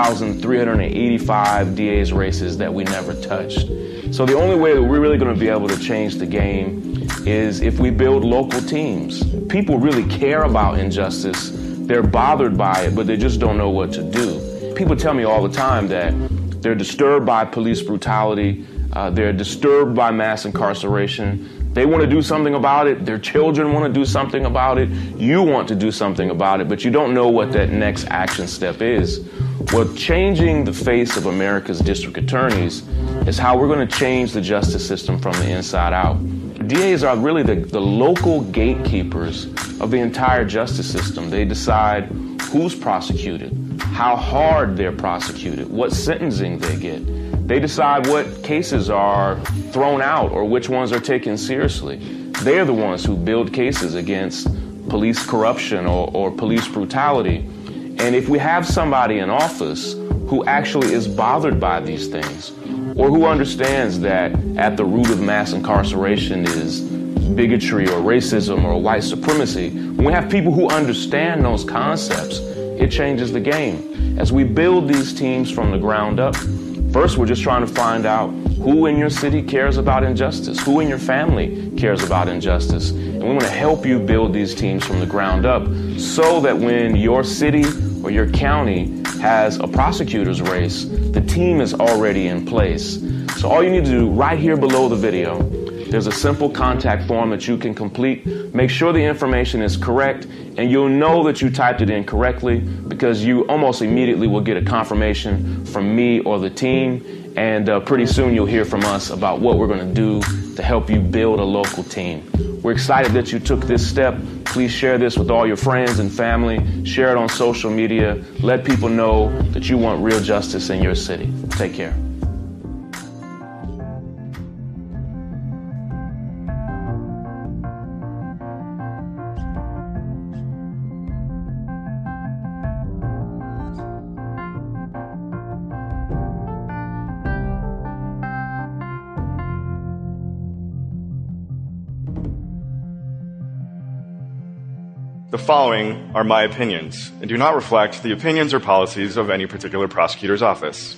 Speaker 6: 2,385 DA's races that we never touched. So the only way that we're really going to be able to change the game is if we build local teams. People really care about injustice. They're bothered by it, but they just don't know what to do. People tell me all the time that they're disturbed by police brutality. They're disturbed by mass incarceration. They want to do something about it. Their children want to do something about it. You want to do something about it, but you don't know what that next action step is. Well, changing the face of America's district attorneys is how we're going to change the justice system from the inside out. DAs are really the local gatekeepers of the entire justice system. They decide who's prosecuted, how hard they're prosecuted, what sentencing they get. They decide what cases are thrown out or which ones are taken seriously. They're the ones who build cases against police corruption or police brutality. And if we have somebody in office who actually is bothered by these things, or who understands that at the root of mass incarceration is bigotry or racism or white supremacy, when we have people who understand those concepts, it changes the game. As we build these teams from the ground up, first, we're just trying to find out who in your city cares about injustice, who in your family cares about injustice. And we want to help you build these teams from the ground up so that when your city or your county has a prosecutor's race, the team is already in place. So all you need to do right here below the video, there's a simple contact form that you can complete. Make sure the information is correct, and you'll know that you typed it in correctly because you almost immediately will get a confirmation from me or the team, and pretty soon you'll hear from us about what we're going to do to help you build a local team. We're excited that you took this step. Please share this with all your friends and family. Share it on social media. Let people know that you want real justice in your city. Take care.
Speaker 7: The following are my opinions and do not reflect the opinions or policies of any particular prosecutor's office.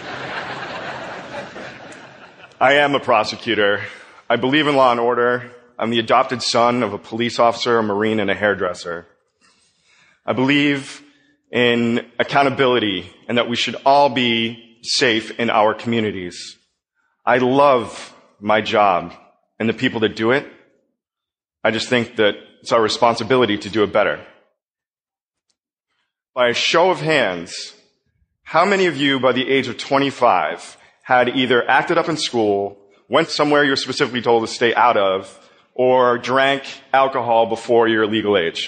Speaker 7: I am a prosecutor. I believe in law and order. I'm the adopted son of a police officer, a Marine, and a hairdresser. I believe in accountability and that we should all be safe in our communities. I love my job and the people that do it. I just think that it's our responsibility to do it better. By a show of hands, how many of you by the age of 25 had either acted up in school, went somewhere you're specifically told to stay out of, or drank alcohol before your legal age?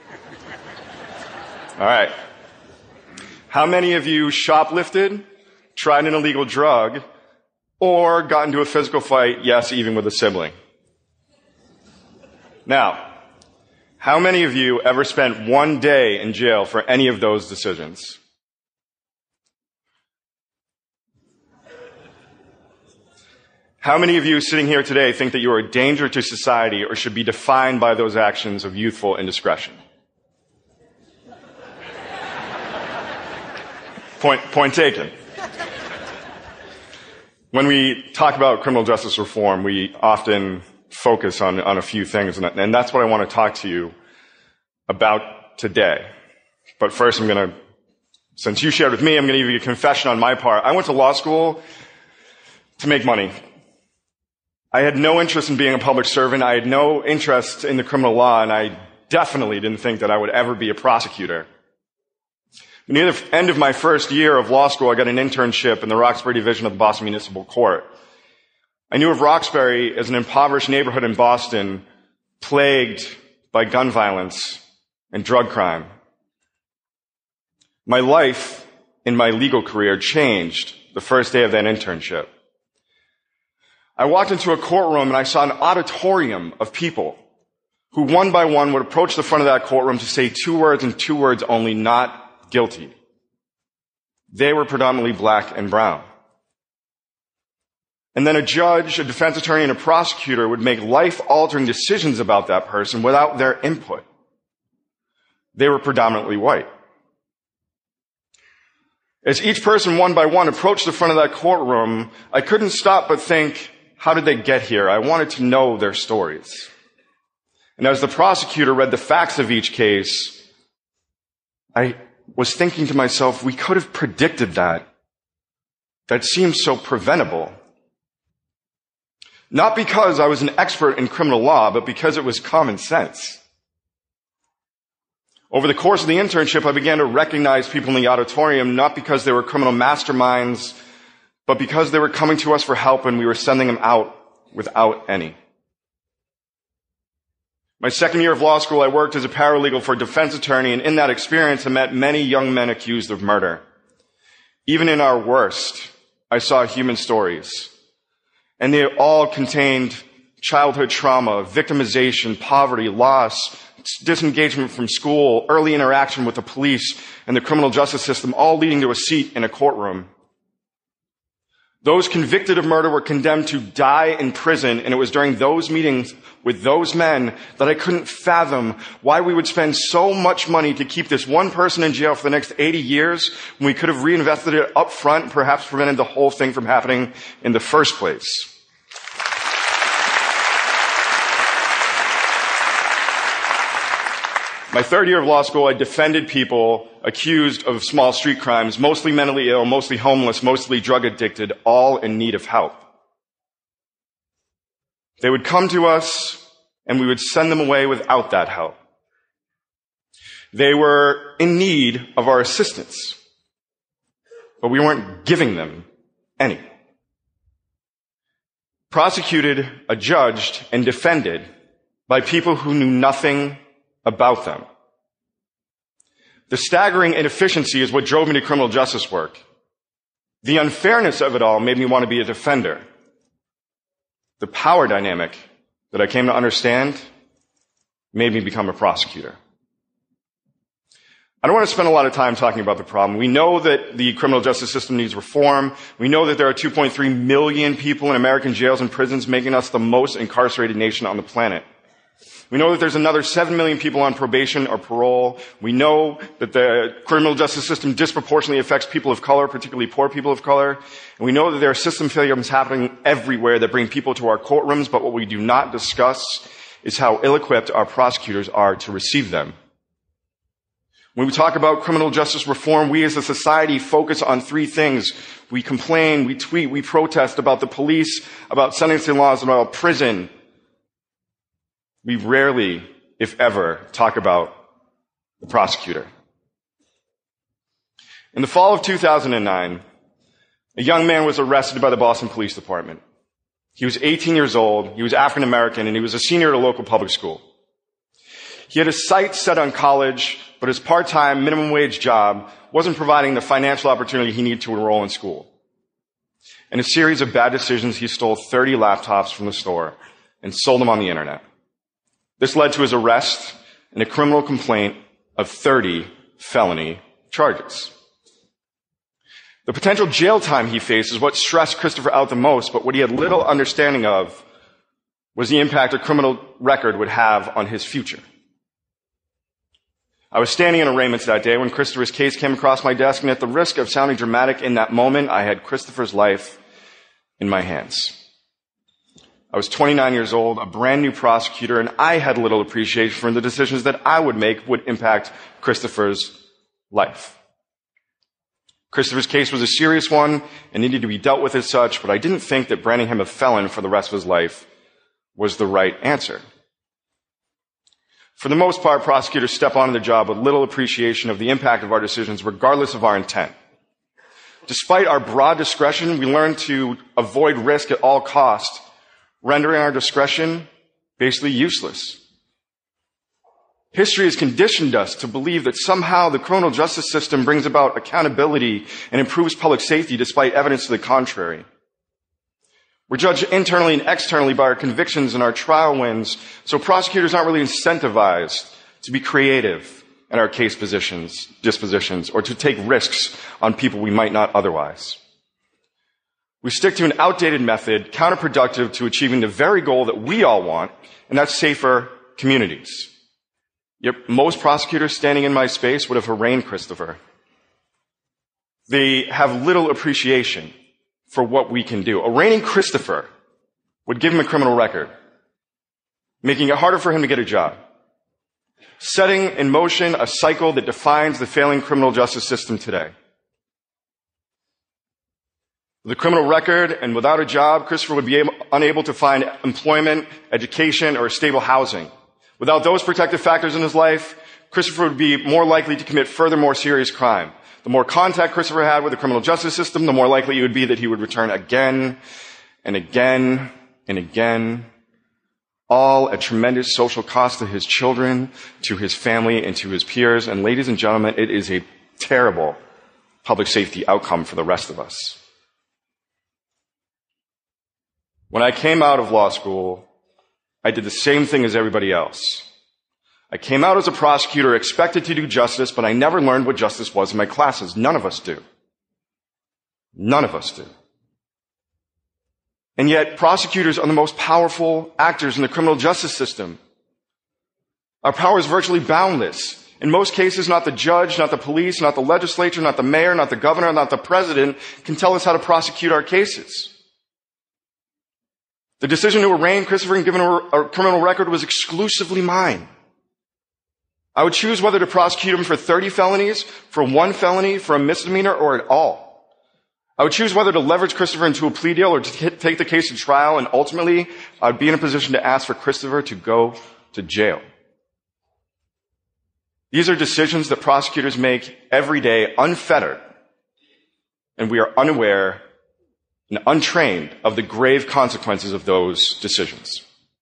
Speaker 7: All right. How many of you shoplifted, tried an illegal drug, or got into a physical fight, yes, even with a sibling? Now, how many of you ever spent one day in jail for any of those decisions? How many of you sitting here today think that you are a danger to society or should be defined by those actions of youthful indiscretion? Point taken. When we talk about criminal justice reform, we often focus on a few things, and that's what I want to talk to you about today. But first, since you shared with me, I'm going to give you a confession on my part. I went to law school to make money. I had no interest in being a public servant. I had no interest in the criminal law, and I definitely didn't think that I would ever be a prosecutor. Near the end of my first year of law school, I got an internship in the Roxbury Division of the Boston Municipal Court. I knew of Roxbury as an impoverished neighborhood in Boston, plagued by gun violence and drug crime. My life in my legal career changed the first day of that internship. I walked into a courtroom and I saw an auditorium of people who one by one would approach the front of that courtroom to say 2 words and 2 words only, not guilty. They were predominantly black and brown. And then a judge, a defense attorney, and a prosecutor would make life-altering decisions about that person without their input. They were predominantly white. As each person one by one approached the front of that courtroom, I couldn't stop but think, how did they get here? I wanted to know their stories. And as the prosecutor read the facts of each case, I was thinking to myself, we could have predicted that. That seems so preventable. Not because I was an expert in criminal law, but because it was common sense. Over the course of the internship, I began to recognize people in the auditorium, not because they were criminal masterminds, but because they were coming to us for help and we were sending them out without any. My second year of law school, I worked as a paralegal for a defense attorney, and in that experience, I met many young men accused of murder. Even in our worst, I saw human stories. And they all contained childhood trauma, victimization, poverty, loss, disengagement from school, early interaction with the police and the criminal justice system, all leading to a seat in a courtroom. Those convicted of murder were condemned to die in prison, and it was during those meetings with those men that I couldn't fathom why we would spend so much money to keep this one person in jail for the next 80 years when we could have reinvested it up front and perhaps prevented the whole thing from happening in the first place. My third year of law school, I defended people accused of small street crimes, mostly mentally ill, mostly homeless, mostly drug addicted, all in need of help. They would come to us, and we would send them away without that help. They were in need of our assistance, but we weren't giving them any. Prosecuted, adjudged, and defended by people who knew nothing about them. The staggering inefficiency is what drove me to criminal justice work. The unfairness of it all made me want to be a defender. The power dynamic that I came to understand made me become a prosecutor. I don't want to spend a lot of time talking about the problem. We know that the criminal justice system needs reform. We know that there are 2.3 million people in American jails and prisons, making us the most incarcerated nation on the planet. We know that there's another 7 million people on probation or parole. We know that the criminal justice system disproportionately affects people of color, particularly poor people of color. And we know that there are system failures happening everywhere that bring people to our courtrooms, but what we do not discuss is how ill-equipped our prosecutors are to receive them. When we talk about criminal justice reform, we as a society focus on 3 things. We complain, we tweet, we protest about the police, about sentencing laws, about prison. We rarely, if ever, talk about the prosecutor. In the fall of 2009, a young man was arrested by the Boston Police Department. He was 18 years old, he was African American, and he was a senior at a local public school. He had his sights set on college, but his part-time minimum wage job wasn't providing the financial opportunity he needed to enroll in school. In a series of bad decisions, he stole 30 laptops from the store and sold them on the internet. This led to his arrest and a criminal complaint of 30 felony charges. The potential jail time he faced is what stressed Christopher out the most, but what he had little understanding of was the impact a criminal record would have on his future. I was standing in arraignments that day when Christopher's case came across my desk, and at the risk of sounding dramatic in that moment, I had Christopher's life in my hands. I was 29 years old, a brand new prosecutor, and I had little appreciation for the decisions that I would make would impact Christopher's life. Christopher's case was a serious one and needed to be dealt with as such, but I didn't think that branding him a felon for the rest of his life was the right answer. For the most part, prosecutors step onto the job with little appreciation of the impact of our decisions, regardless of our intent. Despite our broad discretion, we learn to avoid risk at all costs, rendering our discretion basically useless. History has conditioned us to believe that somehow the criminal justice system brings about accountability and improves public safety despite evidence to the contrary. We're judged internally and externally by our convictions and our trial wins, so prosecutors aren't really incentivized to be creative in our case dispositions, or to take risks on people we might not otherwise. We stick to an outdated method, counterproductive to achieving the very goal that we all want, and that's safer communities. Yep, most prosecutors standing in my space would have arraigned Christopher. They have little appreciation for what we can do. Arraigning Christopher would give him a criminal record, making it harder for him to get a job, setting in motion a cycle that defines the failing criminal justice system today. With a criminal record and without a job, Christopher would be unable to find employment, education, or stable housing. Without those protective factors in his life, Christopher would be more likely to commit further, more serious crime. The more contact Christopher had with the criminal justice system, the more likely it would be that he would return again and again and again, all at tremendous social cost to his children, to his family, and to his peers. And ladies and gentlemen, it is a terrible public safety outcome for the rest of us. When I came out of law school, I did the same thing as everybody else. I came out as a prosecutor, expected to do justice, but I never learned what justice was in my classes. None of us do. None of us do. And yet, prosecutors are the most powerful actors in the criminal justice system. Our power is virtually boundless. In most cases, not the judge, not the police, not the legislature, not the mayor, not the governor, not the president can tell us how to prosecute our cases. The decision to arraign Christopher and give him a criminal record was exclusively mine. I would choose whether to prosecute him for 30 felonies, for 1 felony, for a misdemeanor, or at all. I would choose whether to leverage Christopher into a plea deal or to take the case to trial, and ultimately, I would be in a position to ask for Christopher to go to jail. These are decisions that prosecutors make every day, unfettered, and we are unaware and untrained of the grave consequences of those decisions.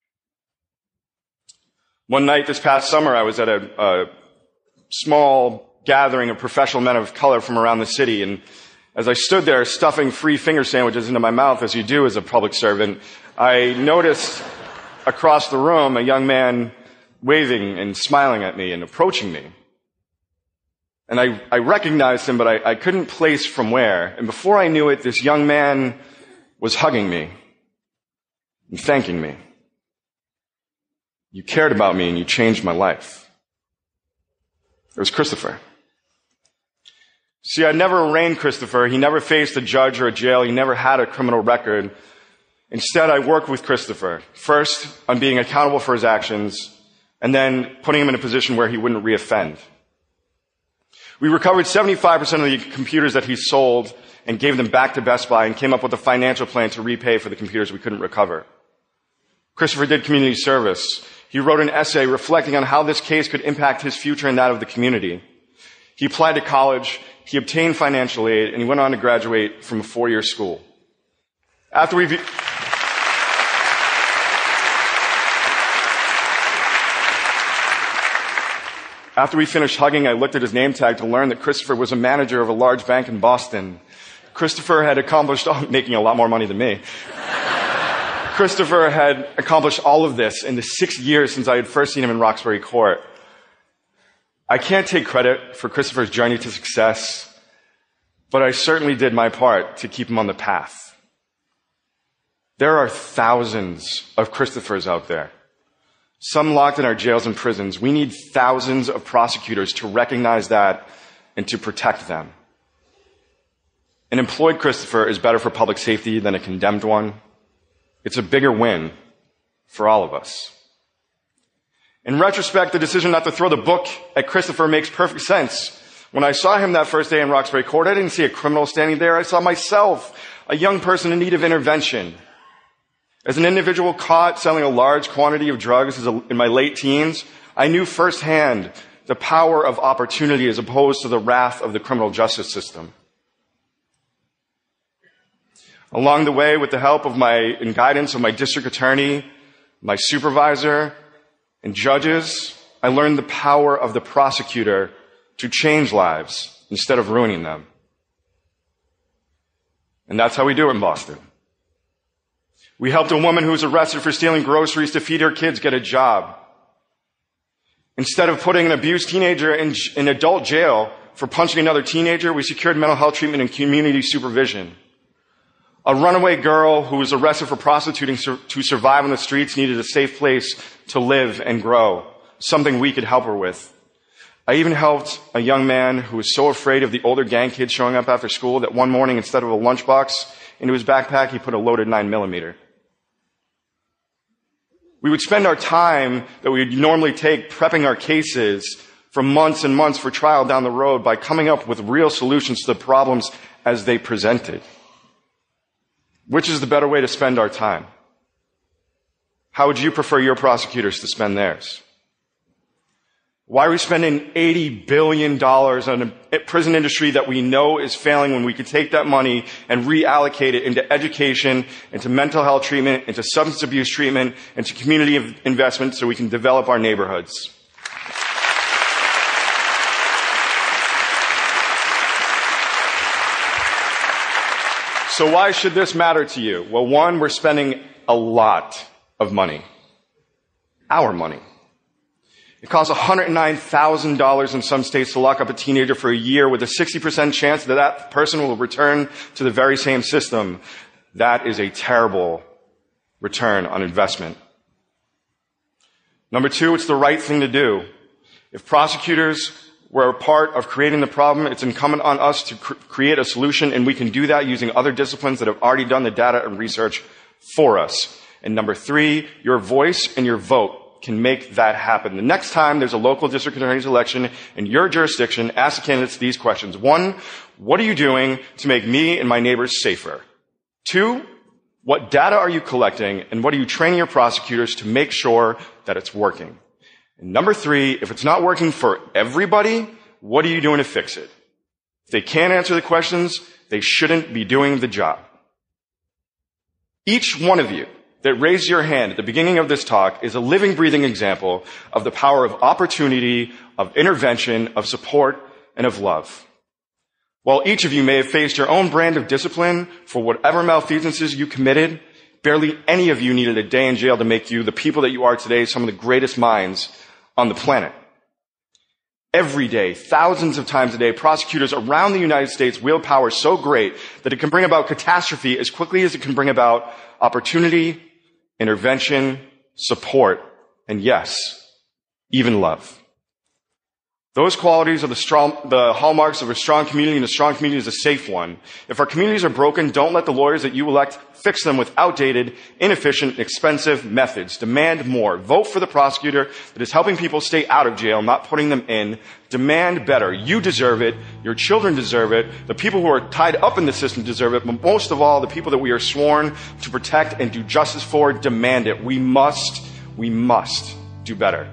Speaker 7: One night this past summer, I was at a small gathering of professional men of color from around the city, and as I stood there stuffing free finger sandwiches into my mouth, as you do as a public servant, I noticed across the room a young man waving and smiling at me and approaching me. And I recognized him, but I couldn't place from where. And before I knew it, this young man was hugging me and thanking me. You cared about me and you changed my life. It was Christopher. See, I never arraigned Christopher. He never faced a judge or a jail. He never had a criminal record. Instead, I worked with Christopher, first on being accountable for his actions, and then putting him in a position where he wouldn't reoffend. We recovered 75% of the computers that he sold and gave them back to Best Buy and came up with a financial plan to repay for the computers we couldn't recover. Christopher did community service. He wrote an essay reflecting on how this case could impact his future and that of the community. He applied to college, he obtained financial aid, and he went on to graduate from a 4-year school. After we finished hugging, I looked at his name tag to learn that Christopher was a manager of a large bank in Boston. Christopher had accomplished, making a lot more money than me. Christopher had accomplished all of this in the 6 years since I had first seen him in Roxbury Court. I can't take credit for Christopher's journey to success, but I certainly did my part to keep him on the path. There are thousands of Christophers out there, some locked in our jails and prisons. We need thousands of prosecutors to recognize that and to protect them. An employed Christopher is better for public safety than a condemned one. It's a bigger win for all of us. In retrospect, the decision not to throw the book at Christopher makes perfect sense. When I saw him that first day in Roxbury Court, I didn't see a criminal standing there. I saw myself, a young person in need of intervention. As an individual caught selling a large quantity of drugs in my late teens, I knew firsthand the power of opportunity as opposed to the wrath of the criminal justice system. Along the way, with the help of and guidance of my district attorney, my supervisor, and judges, I learned the power of the prosecutor to change lives instead of ruining them. And that's how we do it in Boston. We helped a woman who was arrested for stealing groceries to feed her kids get a job. Instead of putting an abused teenager in adult jail for punching another teenager, we secured mental health treatment and community supervision. A runaway girl who was arrested for prostituting to survive on the streets needed a safe place to live and grow, something we could help her with. I even helped a young man who was so afraid of the older gang kids showing up after school that one morning, instead of a lunchbox into his backpack, he put a loaded 9mm. We would spend our time that we would normally take prepping our cases for months and months for trial down the road by coming up with real solutions to the problems as they presented. Which is the better way to spend our time? How would you prefer your prosecutors to spend theirs? Why are we spending $80 billion on a prison industry that we know is failing when we could take that money and reallocate it into education, into mental health treatment, into substance abuse treatment, into community investment so we can develop our neighborhoods? So why should this matter to you? Well, one, we're spending a lot of money. Our money. It costs $109,000 in some states to lock up a teenager for a year with a 60% chance that that person will return to the very same system. That is a terrible return on investment. Number two, it's the right thing to do. If prosecutors were a part of creating the problem, it's incumbent on us to create a solution, and we can do that using other disciplines that have already done the data and research for us. And number three, your voice and your vote can make that happen. The next time there's a local district attorney's election in your jurisdiction, ask the candidates these questions. One, what are you doing to make me and my neighbors safer? Two, what data are you collecting, and what are you training your prosecutors to make sure that it's working? And number three, if it's not working for everybody, what are you doing to fix it? If they can't answer the questions, they shouldn't be doing the job. Each one of you that raised your hand at the beginning of this talk is a living, breathing example of the power of opportunity, of intervention, of support, and of love. While each of you may have faced your own brand of discipline for whatever malfeasances you committed, barely any of you needed a day in jail to make you the people that you are today, some of the greatest minds on the planet. Every day, thousands of times a day, prosecutors around the United States wield power so great that it can bring about catastrophe as quickly as it can bring about opportunity, intervention, support, and yes, even love. Those qualities are the hallmarks of a strong community, and a strong community is a safe one. If our communities are broken, don't let the lawyers that you elect fix them with outdated, inefficient, expensive methods. Demand more. Vote for the prosecutor that is helping people stay out of jail, not putting them in. Demand better. You deserve it. Your children deserve it. The people who are tied up in the system deserve it. But most of all, the people that we are sworn to protect and do justice for demand it. We must do better.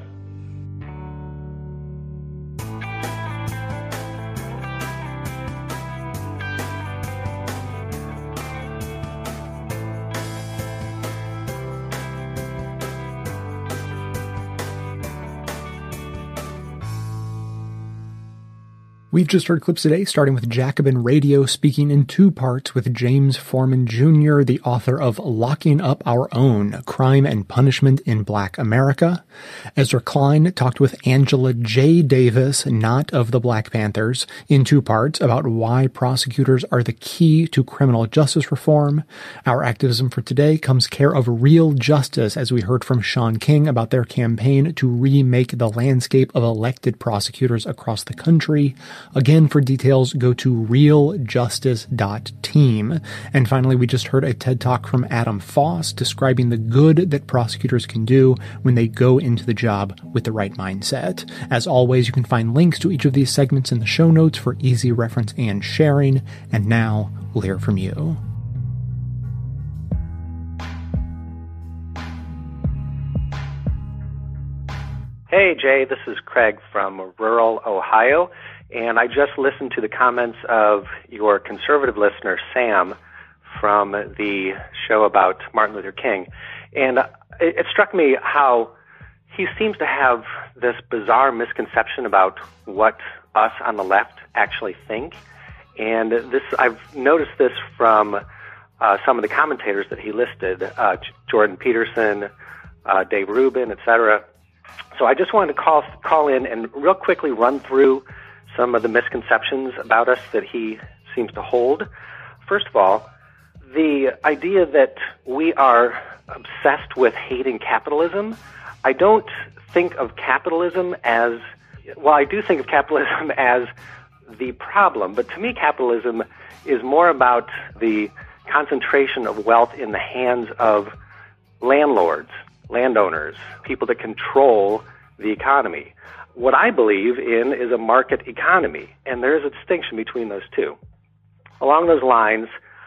Speaker 1: We've just heard clips today, starting with Jacobin Radio speaking in two parts with James Forman Jr., the author of Locking Up Our Own, Crime and Punishment in Black America. Ezra Klein talked with Angela J. Davis, not of the Black Panthers, in two parts about why prosecutors are the key to criminal justice reform. Our activism for today comes care of Real Justice, as we heard from Sean King about their campaign to remake the landscape of elected prosecutors across the country. Again, for details, go to realjustice.team. And finally, we just heard a TED Talk from Adam Foss describing the good that prosecutors can do when they go into the job with the right mindset. As always, you can find links to each of these segments in the show notes for easy reference and sharing. And now, we'll hear from you.
Speaker 8: Hey, Jay, this is Craig from rural Ohio, and I just listened to the comments of your conservative listener, Sam, from the show about Martin Luther King. And it struck me how he seems to have this bizarre misconception about what us on the left actually think. And this, I've noticed this from some of the commentators that he listed, Jordan Peterson, Dave Rubin, etc. So I just wanted to call in and real quickly run through some of the misconceptions about us that he seems to hold. First of all, the idea that we are obsessed with hating capitalism. I don't think of capitalism as, well, I do think of capitalism as the problem, but to me capitalism is more about the concentration of wealth in the hands of landlords, landowners, people that control the economy. What I believe in is a market economy, and there is a distinction between those two. Along those lines,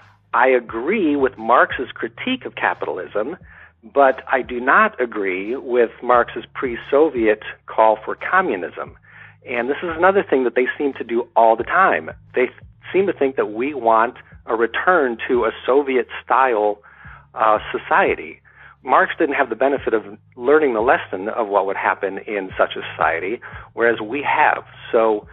Speaker 8: I agree with Marx's critique of capitalism, but I do not agree with Marx's pre-Soviet call for communism. And this is another thing that they seem to do all the time. They seem to think that we want a return to a Soviet-style society. Marx didn't have the benefit of learning the lesson of what would happen in such a society, whereas we have. So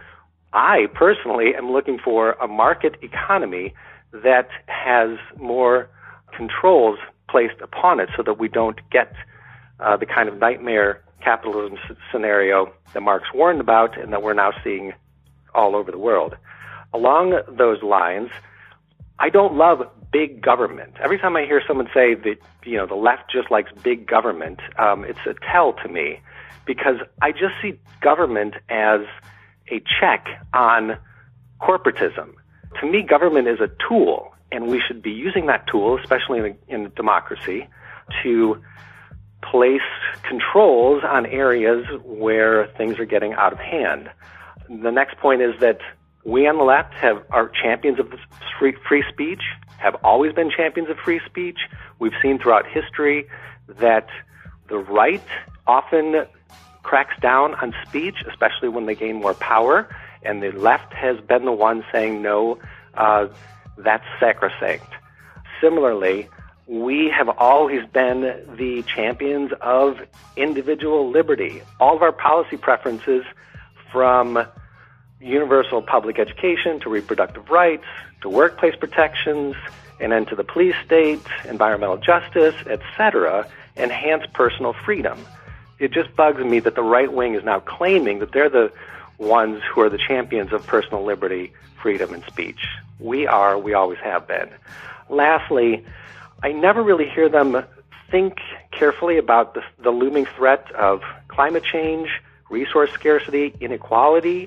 Speaker 8: I personally am looking for a market economy that has more controls placed upon it so that we don't get the kind of nightmare capitalism scenario that Marx warned about and that we're now seeing all over the world. Along those lines, I don't love big government. Every time I hear someone say that, the left just likes big government, it's a tell to me, because I just see government as a check on corporatism. To me, government is a tool, and we should be using that tool, especially in a democracy, to place controls on areas where things are getting out of hand. The next point is that we on the left are champions of free speech, have always been champions of free speech. We've seen throughout history that the right often cracks down on speech, especially when they gain more power, and the left has been the one saying, no, that's sacrosanct. Similarly, we have always been the champions of individual liberty. All of our policy preferences, from universal public education to reproductive rights to workplace protections and then to the police state, environmental justice, etc., enhance personal freedom. It just bugs me that the right wing is now claiming that they're the ones who are the champions of personal liberty, freedom, and speech. We are, we always have been. Lastly, I never really hear them think carefully about the looming threat of climate change, resource scarcity, inequality.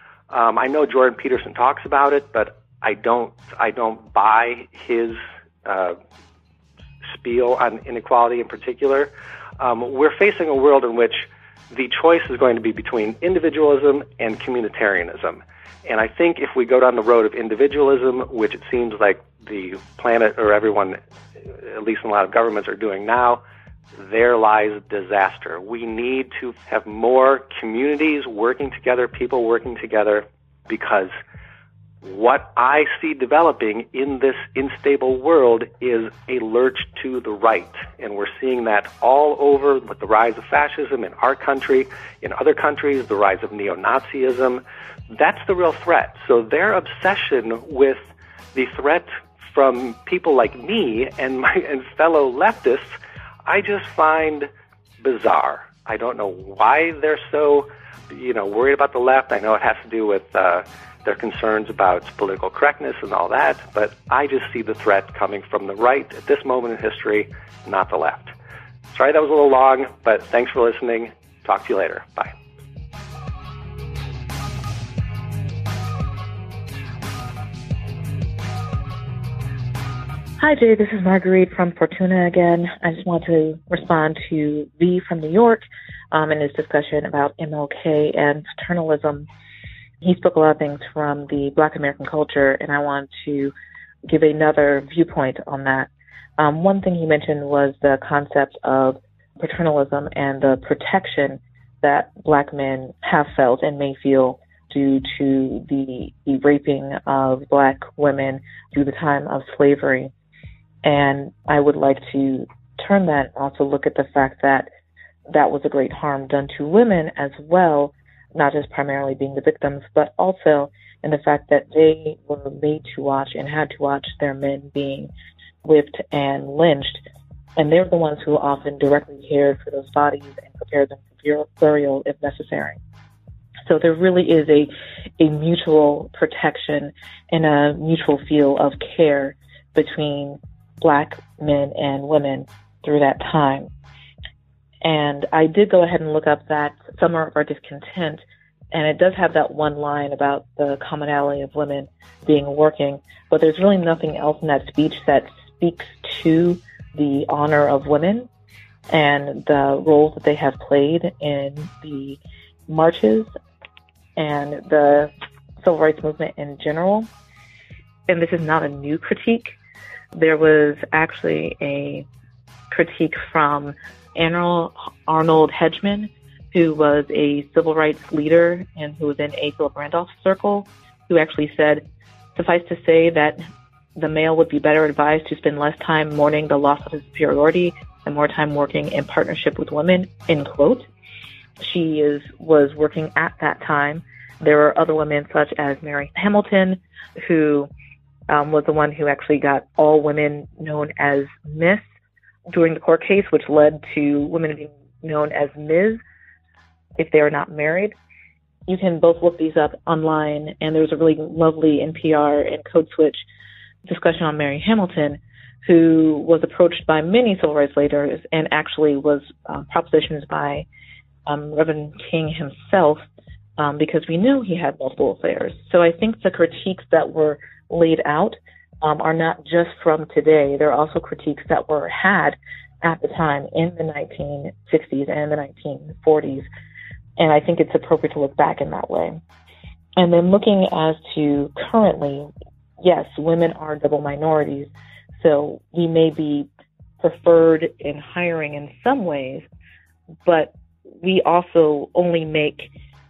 Speaker 8: I know Jordan Peterson talks about it, but I don't buy his spiel on inequality in particular. We're facing a world in which the choice is going to be between individualism and communitarianism. And I think if we go down the road of individualism, which it seems like the planet or everyone, at least in a lot of governments, are doing now, there lies disaster. We need to have more communities working together, people working together, because what I see developing in this unstable world is a lurch to the right. And we're seeing that all over with the rise of fascism in our country, in other countries, the rise of neo-Nazism. That's the real threat. So their obsession with the threat from people like me and fellow leftists, I just find bizarre. I don't know why they're so, worried about the left. I know it has to do with their concerns about political correctness and all that, but I just see the threat coming from the right at this moment in history, not the left. Sorry that was a little long, but thanks for listening. Talk to you later. Bye.
Speaker 9: Hi, Jay. This is Marguerite from Fortuna again. I just want to respond to V from New York in his discussion about MLK and paternalism. He spoke a lot of things from the Black American culture, and I want to give another viewpoint on that. One thing he mentioned was the concept of paternalism and the protection that Black men have felt and may feel due to the raping of Black women through the time of slavery. And I would like to turn that and also look at the fact that that was a great harm done to women as well, not just primarily being the victims, but also in the fact that they were made to watch and had to watch their men being whipped and lynched. And they're the ones who often directly cared for those bodies and prepared them for burial if necessary. So there really is a mutual protection and a mutual feel of care between Black men and women through that time. And I did go ahead and look up that Summer of Our Discontent, and it does have that one line about the commonality of women being working, but there's really nothing else in that speech that speaks to the honor of women and the roles that they have played in the marches and the civil rights movement in general. And this is not a new critique. There was actually a critique from Arnold Hedgeman, who was a civil rights leader and who was in A. Philip Randolph's circle, who actually said, suffice to say that the male would be better advised to spend less time mourning the loss of his superiority and more time working in partnership with women, end quote. She was working at that time. There were other women such as Mary Hamilton, who was the one who actually got all women known as Miss during the court case, which led to women being known as Ms. if they are not married. You can both look these up online, and there's a really lovely NPR and Code Switch discussion on Mary Hamilton, who was approached by many civil rights leaders and actually was propositioned by Reverend King himself because we knew he had multiple affairs. So I think the critiques that were laid out are not just from today. There are also critiques that were had at the time in the 1960s and the 1940s. And I think it's appropriate to look back in that way. And then looking as to currently, yes, women are double minorities. So we may be preferred in hiring in some ways, but we also only make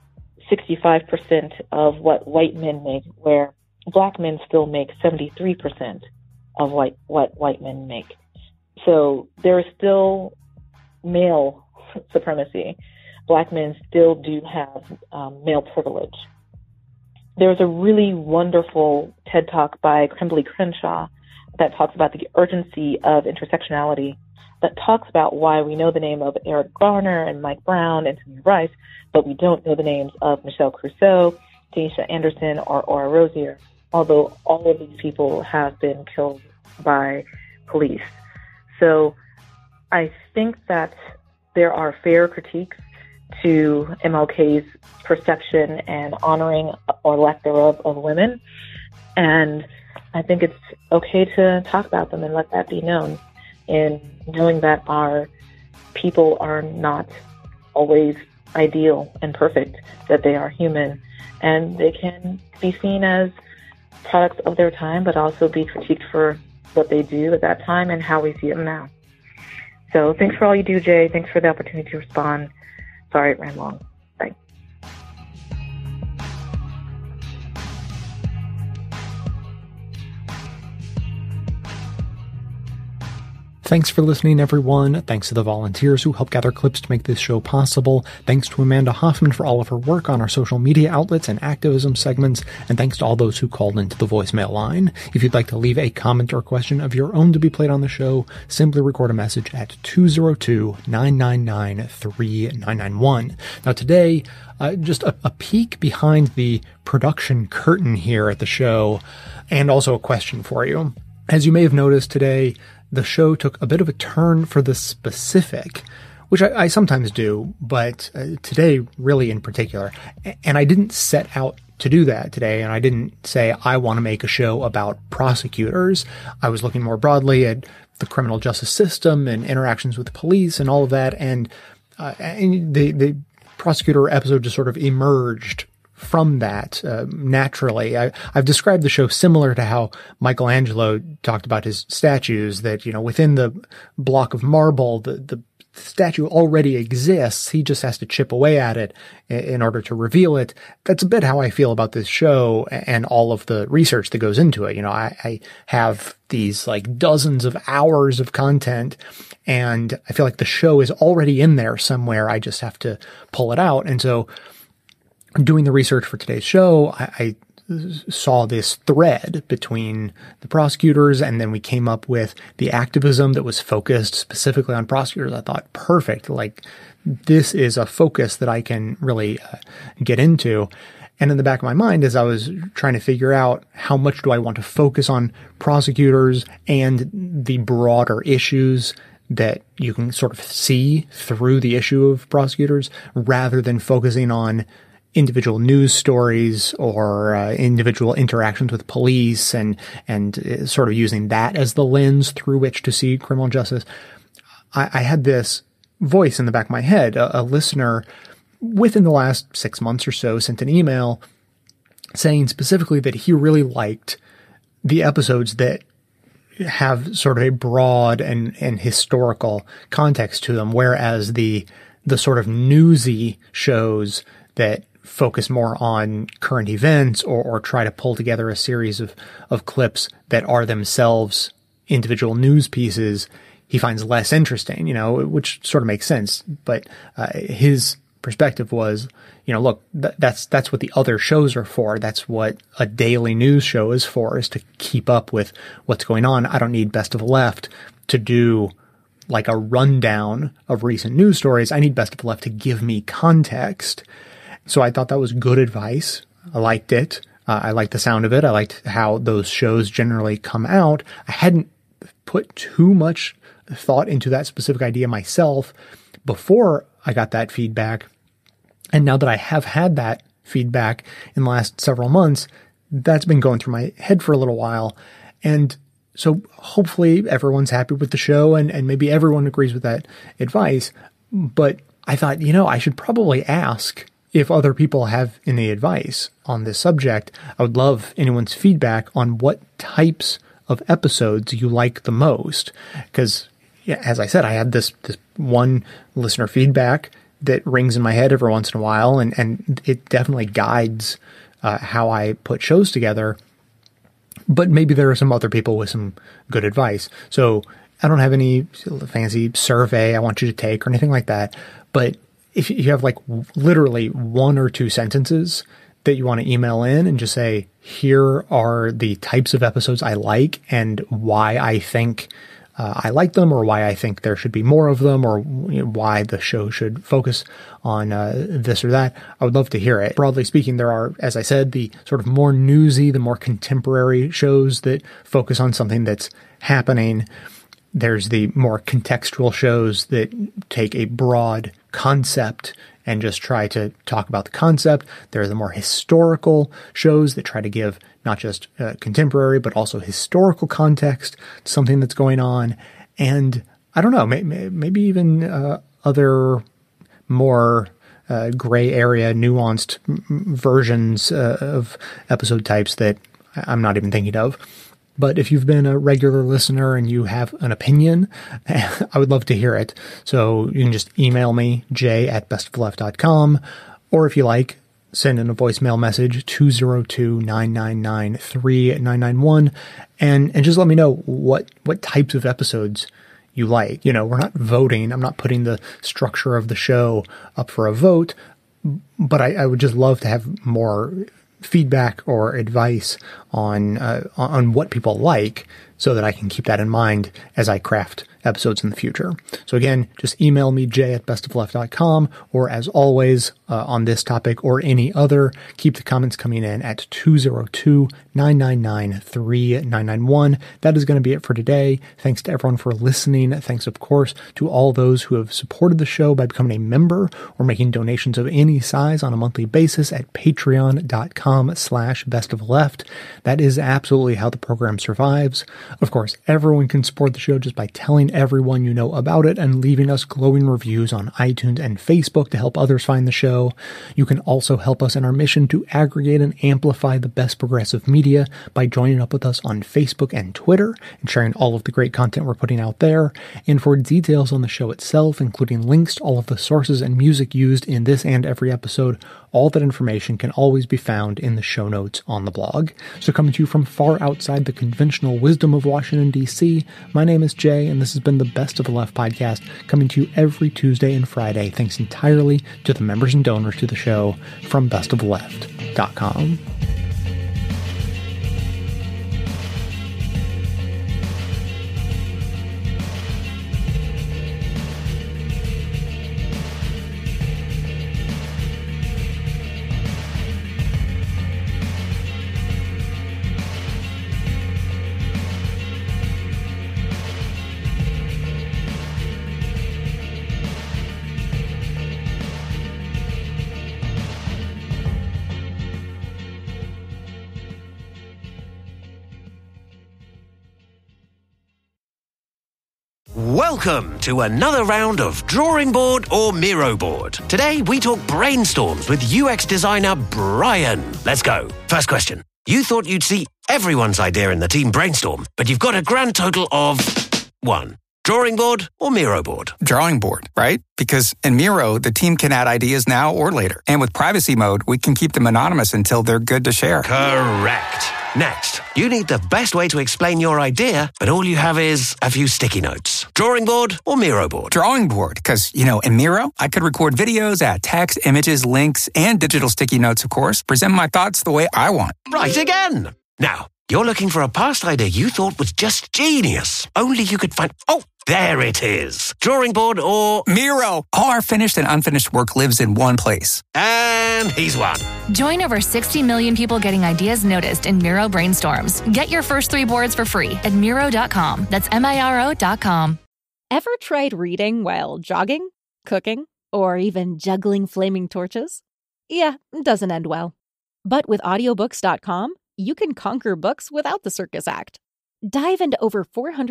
Speaker 9: 65% of what white men make, where Black men still make 73% of what white men make. So there is still male supremacy. Black men still do have male privilege. There's a really wonderful TED Talk by Kimberly Crenshaw that talks about the urgency of intersectionality, that talks about why we know the name of Eric Garner and Mike Brown and Tamir Rice, but we don't know the names of Michelle Crusoe, Tanisha Anderson, or Aura Rosier, although all of these people have been killed by police. So I think that there are fair critiques to MLK's perception and honoring or lack thereof of women. And I think it's okay to talk about them and let that be known, in knowing that our people are not always ideal and perfect, that they are human, and they can be seen as products of their time, but also be critiqued for what they do at that time and how we see them now. So thanks for all you do, Jay. Thanks for the opportunity to respond. Sorry it ran long. Bye.
Speaker 1: Thanks for listening, everyone. Thanks to the volunteers who help gather clips to make this show possible. Thanks to Amanda Hoffman for all of her work on our social media outlets and activism segments. And thanks to all those who called into the voicemail line. If you'd like to leave a comment or question of your own to be played on the show, simply record a message at 202-999-3991. Now today, just a peek behind the production curtain here at the show, and also a question for you. As you may have noticed today, the show took a bit of a turn for the specific, which I sometimes do, but today really in particular. And I didn't set out to do that today. And I didn't say I want to make a show about prosecutors. I was looking more broadly at the criminal justice system and interactions with the police and all of that. And the prosecutor episode just sort of emerged from that naturally. I've described the show similar to how Michelangelo talked about his statues, that, within the block of marble, the statue already exists. He just has to chip away at it in order to reveal it. That's a bit how I feel about this show and all of the research that goes into it. I have these like dozens of hours of content, and I feel like the show is already in there somewhere. I just have to pull it out. And so doing the research for today's show, I saw this thread between the prosecutors, and then we came up with the activism that was focused specifically on prosecutors. I thought, perfect. Like, this is a focus that I can really get into. And in the back of my mind, as I was trying to figure out how much do I want to focus on prosecutors and the broader issues that you can sort of see through the issue of prosecutors, rather than focusing on individual news stories or individual interactions with police and sort of using that as the lens through which to see criminal justice. I had this voice in the back of my head. A listener within the last 6 months or so sent an email saying specifically that he really liked the episodes that have sort of a broad and historical context to them, whereas the sort of newsy shows that focus more on current events or try to pull together a series of clips that are themselves individual news pieces, he finds less interesting, which sort of makes sense. But his perspective was, look, that's what the other shows are for. That's what a daily news show is for, is to keep up with what's going on. I don't need Best of the Left to do like a rundown of recent news stories. I need Best of the Left to give me context. So I thought that was good advice. I liked it. I liked the sound of it. I liked how those shows generally come out. I hadn't put too much thought into that specific idea myself before I got that feedback. And now that I have had that feedback in the last several months, that's been going through my head for a little while. And so hopefully everyone's happy with the show, and maybe everyone agrees with that advice. But I thought, I should probably ask if other people have any advice on this subject. I would love anyone's feedback on what types of episodes you like the most. Because, as I said, I had this one listener feedback that rings in my head every once in a while, and it definitely guides how I put shows together. But maybe there are some other people with some good advice. So I don't have any fancy survey I want you to take or anything like that. But if you have like literally one or two sentences that you want to email in and just say, here are the types of episodes I like and why I think I like them, or why I think there should be more of them, or why the show should focus on this or that, I would love to hear it. Broadly speaking, there are, as I said, the sort of more newsy, the more contemporary shows that focus on something that's happening. There's the more contextual shows that take a broad concept and just try to talk about the concept. There are the more historical shows that try to give not just contemporary, but also historical context to something that's going on. And I don't know, maybe even other more gray area, nuanced versions of episode types that I'm not even thinking of. But if you've been a regular listener and you have an opinion, I would love to hear it. So you can just email me, j@bestoftheleft.com, or if you like, send in a voicemail message, 202-999-3991, and just let me know what types of episodes you like. We're not voting. I'm not putting the structure of the show up for a vote, but I would just love to have more feedback or advice on what people like, so that I can keep that in mind as I craft episodes in the future. So again, just email me, jay@bestofleft.com, or as always, on this topic or any other, keep the comments coming in at 202-999-3991. That is going to be it for today. Thanks to everyone for listening. Thanks, of course, to all those who have supported the show by becoming a member or making donations of any size on a monthly basis at patreon.com/bestofleft. That is absolutely how the program survives. Of course, everyone can support the show just by telling everyone you know about it and leaving us glowing reviews on iTunes and Facebook to help others find the show. You can also help us in our mission to aggregate and amplify the best progressive media by joining up with us on Facebook and Twitter and sharing all of the great content we're putting out there. And for details on the show itself, including links to all of the sources and music used in this and every episode, all that information can always be found in the show notes on the blog. So coming to you from far outside the conventional wisdom of Washington, D.C., my name is Jay, and this has been the Best of the Left podcast, coming to you every Tuesday and Friday, thanks entirely to the members and donors to the show from bestofleft.com.
Speaker 10: Welcome to another round of Drawing Board or Miro Board. Today we talk brainstorms with UX designer Brian. Let's go. First question. You thought you'd see everyone's idea in the team brainstorm, but you've got a grand total of 1. Drawing board or Miro board?
Speaker 11: Drawing board, right? Because in Miro, the team can add ideas now or later. And with privacy mode, we can keep them anonymous until they're good to share.
Speaker 10: Correct. Next, you need the best way to explain your idea, but all you have is a few sticky notes. Drawing board or Miro board?
Speaker 11: Drawing board, because, in Miro, I could record videos, add text, images, links, and digital sticky notes, of course, present my thoughts the way I want.
Speaker 10: Right again. Now, you're looking for a past idea you thought was just genius. Only you could find... Oh, there it is. Drawing board or...
Speaker 11: Miro. All our finished and unfinished work lives in one place.
Speaker 10: And he's won.
Speaker 12: Join over 60 million people getting ideas noticed in Miro Brainstorms. Get your first 3 boards for free at Miro.com. That's Miro.com.
Speaker 13: Ever tried reading while jogging, cooking, or even juggling flaming torches? Yeah, it doesn't end well. But with audiobooks.com, you can conquer books without the circus act. Dive into over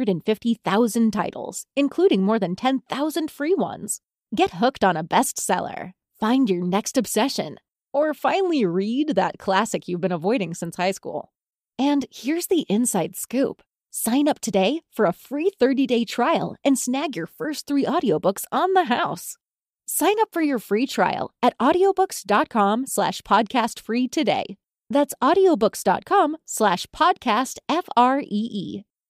Speaker 13: 450,000 titles, including more than 10,000 free ones. Get hooked on a bestseller, find your next obsession, or finally read that classic you've been avoiding since high school. And here's the inside scoop. Sign up today for a free 30-day trial and snag your first 3 audiobooks on the house. Sign up for your free trial at audiobooks.com/podcastfree today. That's audiobooks.com/podcastfree.